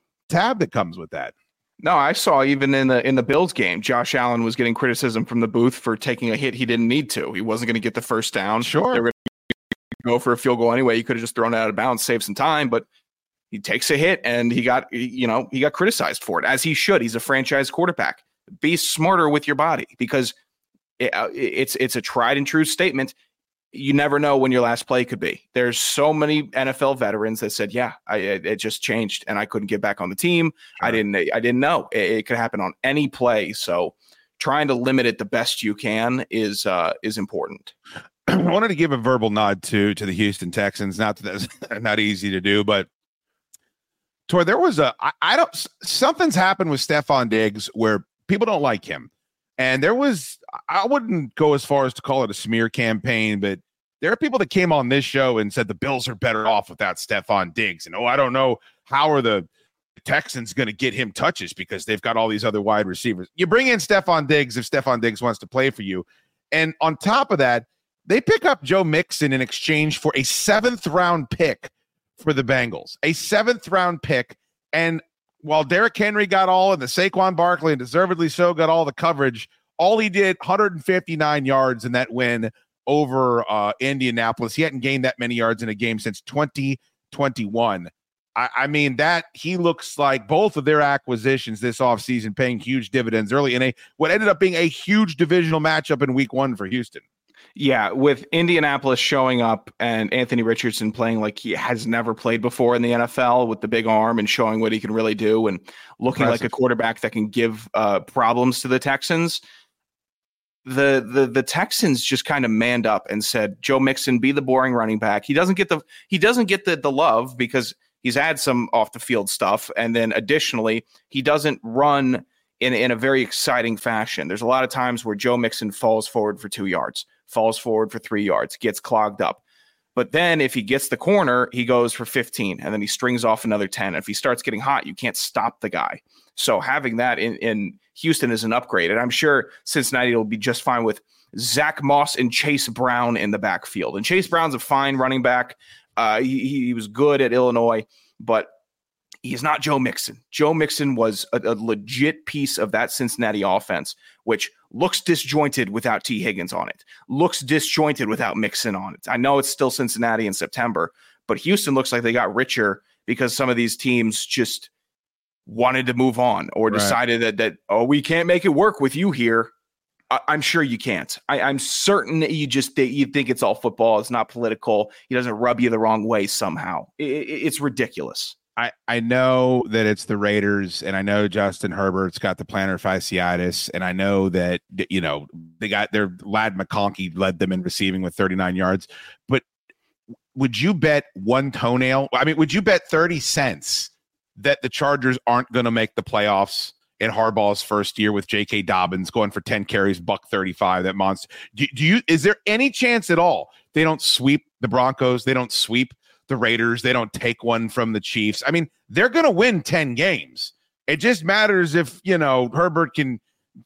tab that comes with that. No, I saw even in the in the Bills game, Josh Allen was getting criticism from the booth for taking a hit he didn't need to. He wasn't going to get the first down. Sure. They were going to go for a field goal anyway. He could have just thrown it out of bounds, save some time, but he takes a hit and he got, you know, he got criticized for it, as he should. He's a franchise quarterback. Be smarter with your body, because it, it's it's a tried and true statement. You never know when your last play could be. There's so many N F L veterans that said, yeah, I, it, it just changed and I couldn't get back on the team. Sure. I didn't I didn't know. It, it could happen on any play. So trying to limit it the best you can is uh, is important. I wanted to give a verbal nod to to the Houston Texans. Not that that's not easy to do, but Tor, there was a I, I don't something's happened with Stefon Diggs where people don't like him, and there was I wouldn't go as far as to call it a smear campaign, but there are people that came on this show and said the Bills are better off without Stefon Diggs, and oh, I don't know how are the Texans going to get him touches because they've got all these other wide receivers. You bring in Stefon Diggs if Stefon Diggs wants to play for you, and on top of that, they pick up Joe Mixon in exchange for a seventh round pick for the Bengals, a seventh round pick. And while Derrick Henry got all and the Saquon Barkley, and deservedly so, got all the coverage, all he did one hundred fifty-nine yards in that win over uh, Indianapolis. He hadn't gained that many yards in a game since twenty twenty-one. I, I mean, that he looks like both of their acquisitions this offseason paying huge dividends early in a what ended up being a huge divisional matchup in week one for Houston. Yeah, with Indianapolis showing up and Anthony Richardson playing like he has never played before in the N F L with the big arm and showing what he can really do and looking Impressive. like a quarterback that can give uh, problems to the Texans. The the the Texans just kind of manned up and said, Joe Mixon, be the boring running back. He doesn't get the he doesn't get the the love because he's had some off the field stuff, and then additionally, he doesn't run in in a very exciting fashion. There's a lot of times where Joe Mixon falls forward for two yards. falls forward for three yards, gets clogged up. But then if he gets the corner, he goes for fifteen, and then he strings off another ten. If he starts getting hot, you can't stop the guy. So having that in, in Houston is an upgrade. And I'm sure Cincinnati will be just fine with Zach Moss and Chase Brown in the backfield. And Chase Brown's a fine running back. Uh, he, he was good at Illinois, but he's not Joe Mixon. Joe Mixon was a, a legit piece of that Cincinnati offense, which looks disjointed without T. Higgins on it, looks disjointed without Mixon on it. I know it's still Cincinnati in September, but Houston looks like they got richer because some of these teams just wanted to move on or right. decided that, that, oh, we can't make it work with you here. I, I'm sure you can't. I, I'm certain that you just that you think it's all football. It's not political. He doesn't rub you the wrong way somehow. It, it, it's ridiculous. I, I know that it's the Raiders, and I know Justin Herbert's got the plantar fasciitis, and I know that, you know, they got their lad McConkey led them in receiving with thirty-nine yards. But would you bet one toenail? I mean, would you bet thirty cents that the Chargers aren't going to make the playoffs in Harbaugh's first year with J K. Dobbins going for ten carries, buck thirty-five, that monster? Do, do you, is there any chance at all they don't sweep the Broncos? They don't sweep the Raiders? They don't take one from the Chiefs? I mean, they're going to win ten games. It just matters if, you know, Herbert can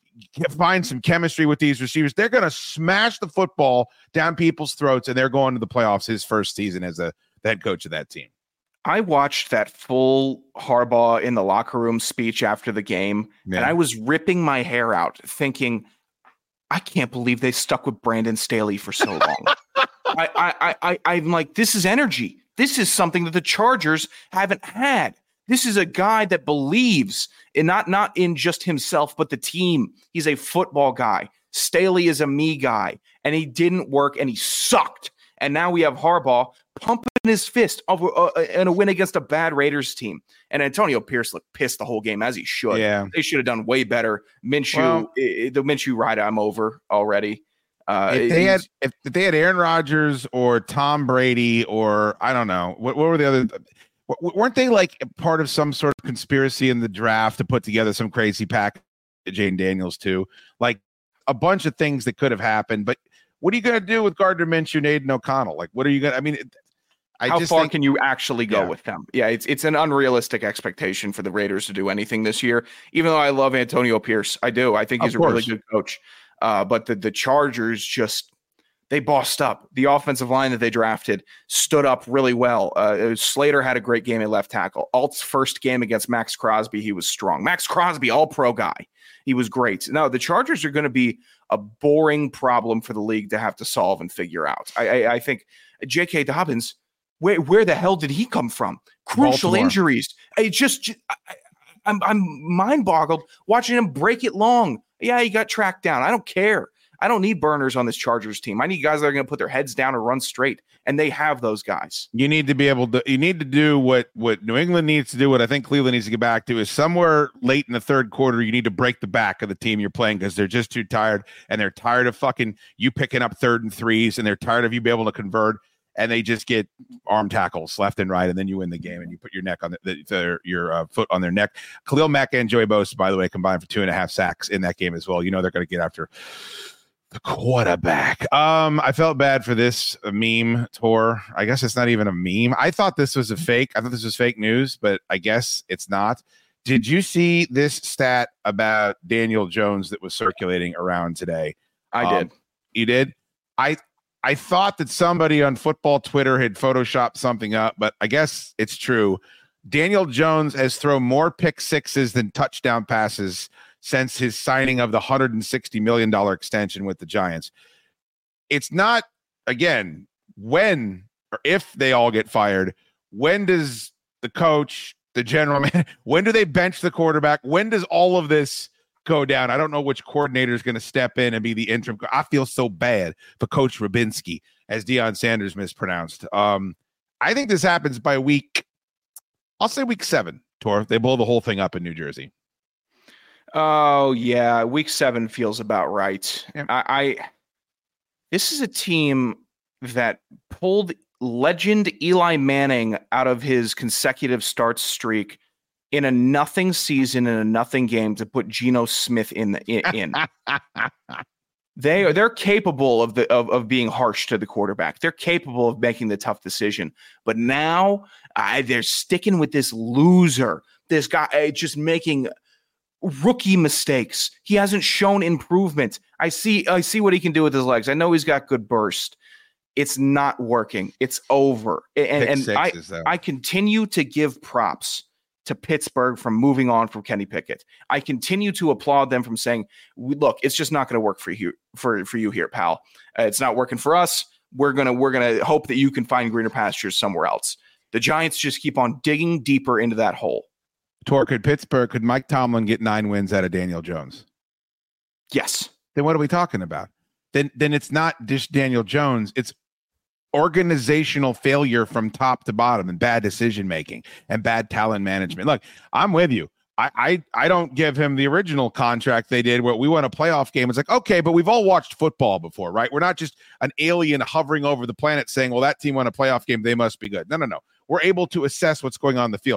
find some chemistry with these receivers. They're going to smash the football down people's throats, and they're going to the playoffs his first season as a the head coach of that team. I watched that full Harbaugh in the locker room speech after the game, yeah. and I was ripping my hair out thinking, I can't believe they stuck with Brandon Staley for so long. I, I, I, I'm like, this is energy. This is something that the Chargers haven't had. This is a guy that believes in not, not in just himself, but the team. He's a football guy. Staley is a me guy, and he didn't work, and he sucked. And now we have Harbaugh pumping his fist over uh, in a win against a bad Raiders team. And Antonio Pierce looked pissed the whole game, as he should. Yeah. They should have done way better. Minshew, well, it, the Minshew ride, I'm over already. Uh, if they had if they had Aaron Rodgers or Tom Brady or I don't know what, what were the other weren't they like part of some sort of conspiracy in the draft to put together some crazy pack? Jane Daniels too, like a bunch of things that could have happened. But what are you going to do with Gardner Minshew and Aiden O'Connell? Like, what are you going to? I mean, it, I how just far think, can you actually go yeah. with them? Yeah, it's it's an unrealistic expectation for the Raiders to do anything this year. Even though I love Antonio Pierce, I do. I think he's of a course. really good coach. Uh, but the, the Chargers just, they bossed up. The offensive line that they drafted stood up really well. Uh, Slater had a great game at left tackle. Alt's first game against Max Crosby, he was strong. Max Crosby, all-pro guy. He was great. Now, the Chargers are going to be a boring problem for the league to have to solve and figure out. I, I, I think J K. Dobbins, where, where the hell did he come from? Crucial Baltimore. Injuries. It just, I, I'm, I'm mind-boggled watching him break it long. Yeah, he got tracked down. I don't care. I don't need burners on this Chargers team. I need guys that are going to put their heads down and run straight, and they have those guys. You need to be able to. You need to do what what New England needs to do. What I think Cleveland needs to get back to is somewhere late in the third quarter. You need to break the back of the team you're playing because they're just too tired, and they're tired of fucking you picking up third and threes, and they're tired of you being able to convert. And they just get arm tackles left and right, and then you win the game, and you put your neck on the, the, the your uh, foot on their neck. Khalil Mack and Joey Bosa, by the way, combined for two and a half sacks in that game as well. You know they're going to get after the quarterback. Um, I felt bad for this meme tour. I guess it's not even a meme. I thought this was a fake. I thought this was fake news, but I guess it's not. Did you see this stat about Daniel Jones that was circulating around today? I um, did. You did? I. I thought that somebody on football Twitter had photoshopped something up, but I guess it's true. Daniel Jones has thrown more pick sixes than touchdown passes since his signing of the one hundred sixty million dollars extension with the Giants. It's not, again, when or if they all get fired, when does the coach, the general man, when do they bench the quarterback? When does all of this go down? I don't know which coordinator is going to step in and be the interim. I feel so bad for Coach Rabinski, as Deion Sanders mispronounced. Um, I think this happens by week, I'll say week seven, Tor. They blow the whole thing up in New Jersey. Oh, yeah. Week seven feels about right. Yeah. I, I This is a team that pulled legend Eli Manning out of his consecutive starts streak in a nothing season, in a nothing game, to put Geno Smith in the in. they are they're capable of the of, of being harsh to the quarterback. They're capable of making the tough decision. But now uh, they're sticking with this loser, this guy uh, just making rookie mistakes. He hasn't shown improvement. I see I see what he can do with his legs. I know he's got good burst. It's not working. It's over. And, and I I continue to give props to Pittsburgh from moving on from Kenny Pickett. I continue to applaud them from saying, look, it's just not going to work for you for, for you here, pal. Uh, it's not working for us. We're going to, we're going to hope that you can find greener pastures somewhere else. The Giants just keep on digging deeper into that hole. Tor, could Pittsburgh, could Mike Tomlin get nine wins out of Daniel Jones? Yes. Then what are we talking about? Then, then it's not just Daniel Jones. It's organizational failure from top to bottom and bad decision making and bad talent management. Look, I'm with you. I, I I don't give him the original contract they did where we won a playoff game. It's like, okay, but we've all watched football before, right? We're not just an alien hovering over the planet saying, well, that team won a playoff game, they must be good. No, no, no. We're able to assess what's going on in the field.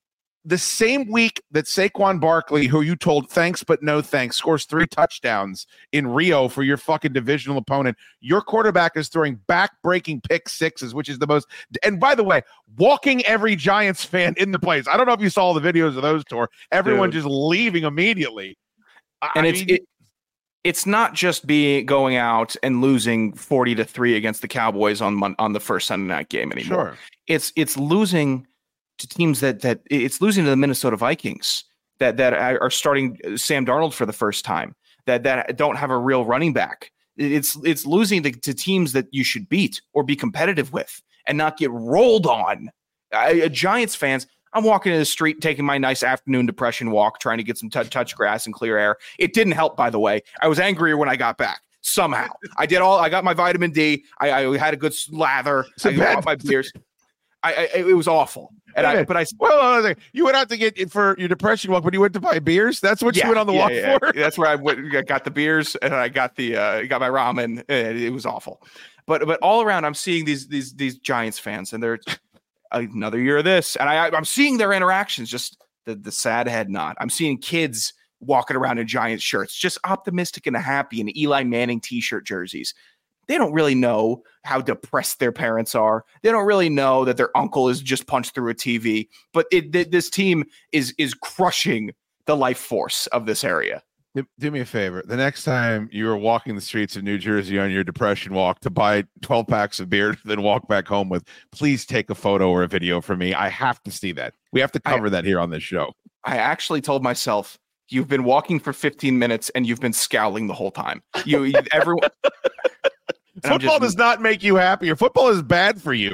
The same week that Saquon Barkley, who you told thanks but no thanks, scores three touchdowns in Rio for your fucking divisional opponent, your quarterback is throwing back-breaking pick sixes, which is the most – and by the way, walking every Giants fan in the place. I don't know if you saw the videos of those, Tor. Everyone Dude. just leaving immediately. I, and I it's mean, it, it's not just being going out and losing forty to three against the Cowboys on on the first Sunday night game anymore. Sure. It's it's losing – to teams that that it's losing to the Minnesota Vikings that that are starting Sam Darnold for the first time, that that don't have a real running back. It's it's losing to, to teams that you should beat or be competitive with and not get rolled on. I, uh, Giants fans, I'm walking in the street taking my nice afternoon depression walk, trying to get some t- touch grass and clear air. It didn't help, by the way. I was angrier when I got back. Somehow I did all. I got my vitamin D. I, I had a good lather. I got my beers. I, I it was awful. And I, but I well, you went out to get for your depression walk, but you went to buy beers. That's what yeah, you went on the yeah, walk yeah. for. That's where I went. I got the beers and I got the uh, got my ramen. And it was awful. But but all around, I'm seeing these these these Giants fans, and they're another year of this, and I I'm seeing their interactions, just the the sad head nod. I'm seeing kids walking around in Giants shirts, just optimistic and happy in Eli Manning t-shirt jerseys. They don't really know how depressed their parents are. They don't really know that their uncle is just punched through a T V. But it, th- this team is is crushing the life force of this area. Do, do me a favor. The next time you are walking the streets of New Jersey on your depression walk to buy twelve packs of beer, then walk back home with, please take a photo or a video for me. I have to see that. We have to cover I, that here on this show. I actually told myself, you've been walking for fifteen minutes and you've been scowling the whole time. You, you everyone. Football just, does not make you happier. Football is bad for you.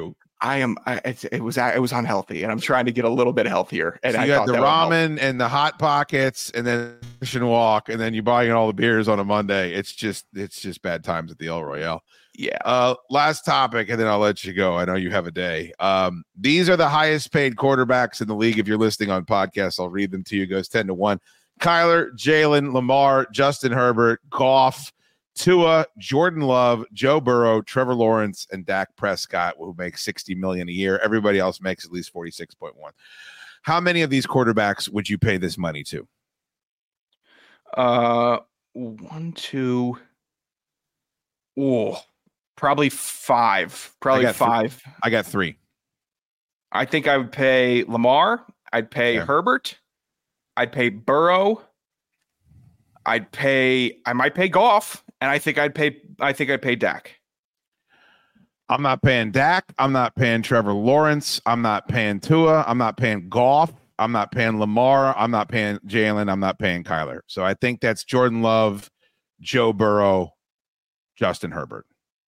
I am. I, it, it was it was unhealthy, and I'm trying to get a little bit healthier. And so I you had thought the that would help. ramen and the hot pockets, and then fish and walk, and then you buying all the beers on a Monday. It's just it's just bad times at the El Royale. Yeah. Uh, last topic, and then I'll let you go. I know you have a day. Um, these are the highest paid quarterbacks in the league. If you're listening on podcasts, I'll read them to you. It goes ten to one. Kyler, Jalen, Lamar, Justin Herbert, Goff, Tua, Jordan Love, Joe Burrow, Trevor Lawrence, and Dak Prescott, who makes sixty million dollars a year. Everybody else makes at least forty-six point one. How many of these quarterbacks would you pay this money to? Uh, one, two. Oh, probably five. Probably I got five. Th- I got three. I think I would pay Lamar. I'd pay Okay. Herbert. I'd pay Burrow. I'd pay. I might pay Goff, and I think I'd pay. I think I'd pay Dak. I'm not paying Dak. I'm not paying Trevor Lawrence. I'm not paying Tua. I'm not paying Goff. I'm not paying Lamar. I'm not paying Jalen. I'm not paying Kyler. So I think that's Jordan Love, Joe Burrow, Justin Herbert.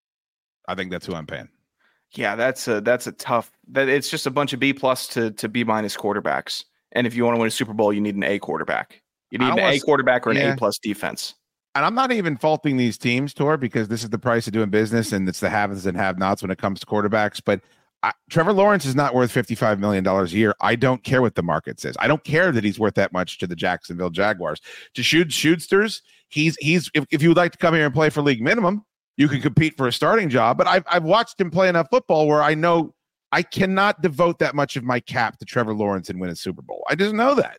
I think that's who I'm paying. Yeah, that's a that's a tough. That it's just a bunch of B plus to to B minus quarterbacks. And if you want to win a Super Bowl, you need an A quarterback. You need I an was, A quarterback or an yeah. A plus defense. And I'm not even faulting these teams, Tor, because this is the price of doing business, and it's the haves and have-nots when it comes to quarterbacks. But I, Trevor Lawrence is not worth fifty-five million dollars a year. I don't care what the market says. I don't care that he's worth that much to the Jacksonville Jaguars. To shoot shootsters, he's he's. If, if you would like to come here and play for league minimum, you can compete for a starting job. But I've I've watched him play enough football where I know I cannot devote that much of my cap to Trevor Lawrence and win a Super Bowl. I just know that.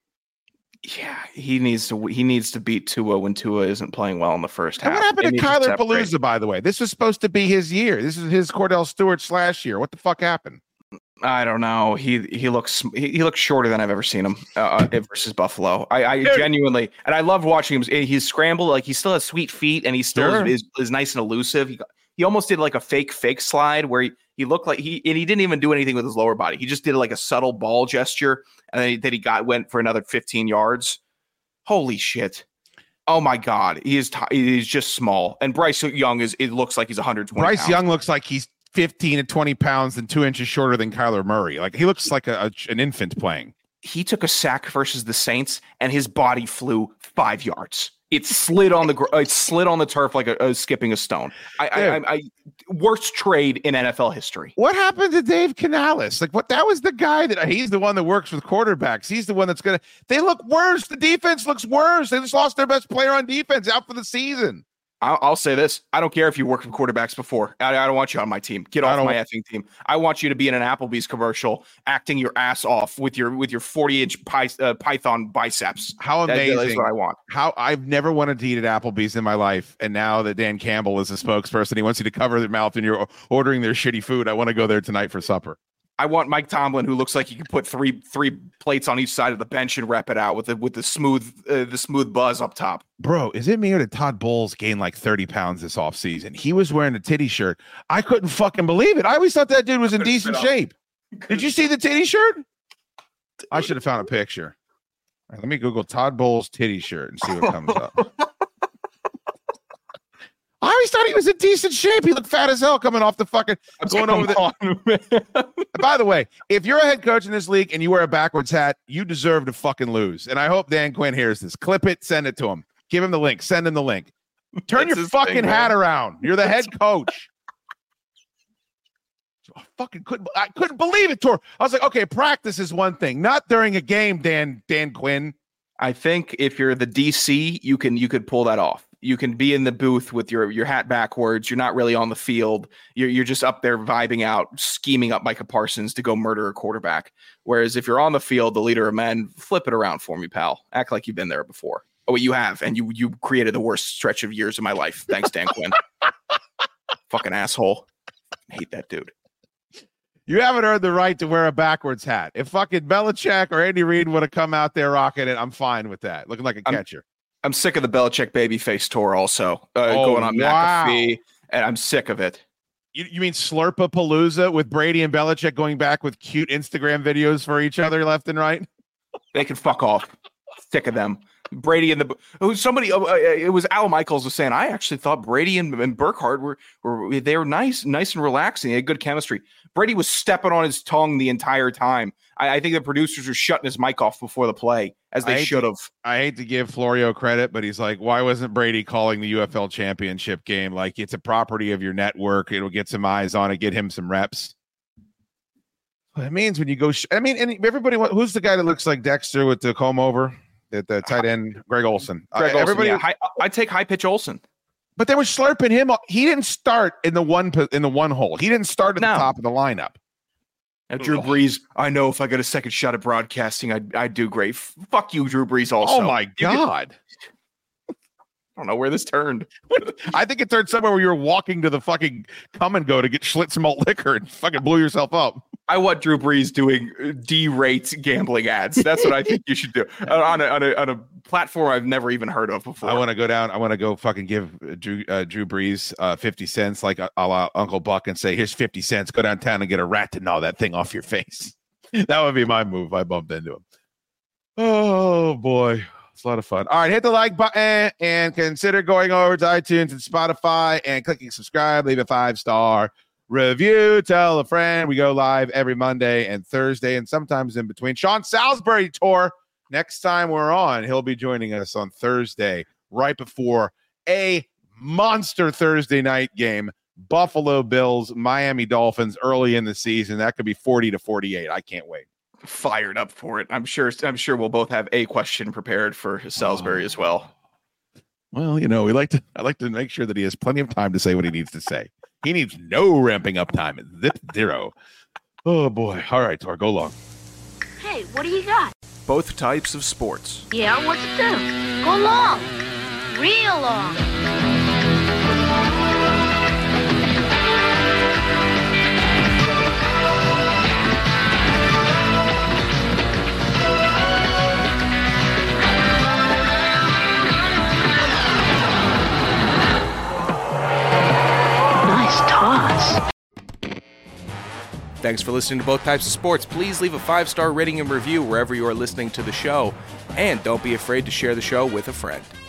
Yeah, he needs to he needs to beat Tua when Tua isn't playing well in the first And half. what happened They to need Kyler separate. Palooza, by the way? This was supposed to be his year. This is his Cordell Stewart slash year. What the fuck happened? I don't know. He he looks he, he looks shorter than I've ever seen him uh, versus Buffalo. I, I genuinely and I love watching him. He's scrambled like he still has sweet feet and he still Sure. is, is, is nice and elusive. He he almost did like a fake fake slide where he, he looked like he and he didn't even do anything with his lower body. He just did like a subtle ball gesture and then he, then he got went for another fifteen yards. Holy shit. Oh my God. He is, t- he is just small. And Bryce Young is, it looks like he's one hundred twenty Bryce pounds. Young looks like he's fifteen to twenty pounds and two inches shorter than Kyler Murray. Like he looks like a, a an infant playing. He took a sack versus the Saints and his body flew five yards. It slid on the gr- it slid on the turf like a, a skipping a stone. I, I, I, I worst trade in N F L history. What happened to Dave Canales? Like what? That was the guy that he's the one that works with quarterbacks. He's the one that's gonna. They look worse. The defense looks worse. They just lost their best player on defense out for the season. I'll, I'll say this. I don't care if you worked with quarterbacks before. I, I don't want you on my team. Get off my effing team. I want you to be in an Applebee's commercial acting your ass off with your with your forty inch py, uh, Python biceps. How amazing. That, that's what I want. How I've never wanted to eat at Applebee's in my life. And now that Dan Campbell is a spokesperson, he wants you to cover their mouth and you're ordering their shitty food. I want to go there tonight for supper. I want Mike Tomlin, who looks like he could put three three plates on each side of the bench and rep it out with the with the smooth uh, the smooth buzz up top. Bro, is it me or did Todd Bowles gain like thirty pounds this offseason? He was wearing a titty shirt. I couldn't fucking believe it. I always thought that dude was in decent shape. Did you see the titty shirt? I should have found a picture. All right, let me Google Todd Bowles titty shirt and see what comes up. I always thought he was in decent shape. He looked fat as hell coming off the fucking going over the. By the way, if you're a head coach in this league and you wear a backwards hat, you deserve to fucking lose. And I hope Dan Quinn hears this. Clip it, send it to him. Give him the link. Send him the link. Turn That's your his fucking thing, hat man. around. You're the head coach. I fucking couldn't. I couldn't believe it, Tor. I was like, okay, practice is one thing, not during a game. Dan Dan Quinn. I think if you're the D C, you can you could pull that off. You can be in the booth with your your hat backwards. You're not really on the field. You're you're just up there vibing out, scheming up Micah Parsons to go murder a quarterback. Whereas if you're on the field, the leader of men, flip it around for me, pal. Act like you've been there before. Oh, you have, and you you created the worst stretch of years of my life. Thanks, Dan Quinn. Fucking asshole. I hate that dude. You haven't earned the right to wear a backwards hat. If fucking Belichick or Andy Reid would have come out there rocking it, I'm fine with that. Looking like a I'm, catcher. I'm sick of the Belichick babyface tour also uh, Oh, going on wow. McAfee, and I'm sick of it. You, you mean Slurpa Palooza with Brady and Belichick going back with cute Instagram videos for each other left and right? They can fuck off. Sick of them. Brady and the who somebody uh, it was Al Michaels was saying I actually thought Brady and, and Burkhardt were were they were nice nice and relaxing. They had good chemistry. Brady was stepping on his tongue the entire time. I, I think the producers were shutting his mic off before the play, as they should have. I hate to give Florio credit, but he's like, why wasn't Brady calling the U F L championship game? Like, it's a property of your network. It'll get some eyes on it, get him some reps. What it means when you go, sh- I mean, and everybody, who's the guy that looks like Dexter with the comb over? At the tight end, Greg Olsen. Greg uh, Olsen, everybody, yeah. High, I'd take high pitch Olsen. But they were slurping him up. He didn't start in the one in the one hole. He didn't start at no. the top of the lineup. Now, Drew Brees, I know if I got a second shot at broadcasting, I'd, I'd do great. F- fuck you, Drew Brees, also. Oh, my God. I don't know where this turned. I think it turned somewhere where you were walking to the fucking come and go to get Schlitz malt liquor and fucking blew yourself up. I want Drew Brees doing D-rate gambling ads. That's what I think you should do on a, on a, on a platform I've never even heard of before. I want to go down. I want to go fucking give Drew, uh, Drew Brees uh, fifty cents like a, a la Uncle Buck and say, here's fifty cents. Go downtown and get a rat to gnaw that thing off your face. That would be my move. I bumped into him. Oh, boy. It's a lot of fun. All right, hit the like button and consider going over to iTunes and Spotify and clicking subscribe. Leave a five-star review. Tell a friend. We go live every Monday and Thursday and sometimes in between. Sean Salisbury tour. Next time we're on, he'll be joining us on Thursday, right before a monster Thursday night game. Buffalo Bills, Miami Dolphins early in the season. That could be forty to forty-eight. I can't wait. Fired up for it. I'm sure. I'm sure we'll both have a question prepared for Salisbury oh. as well. Well, you know, we like to. I like to make sure that he has plenty of time to say what he needs to say. He needs no ramping up time. Zip zero. Oh boy. All right, Tor, go long. Hey, what do you got? Both types of sports. Yeah, what's it do? Go long. Real long. Toss. Thanks for listening to Both Types of Sports. Please leave a five-star rating and review wherever you are listening to the show. And don't be afraid to share the show with a friend.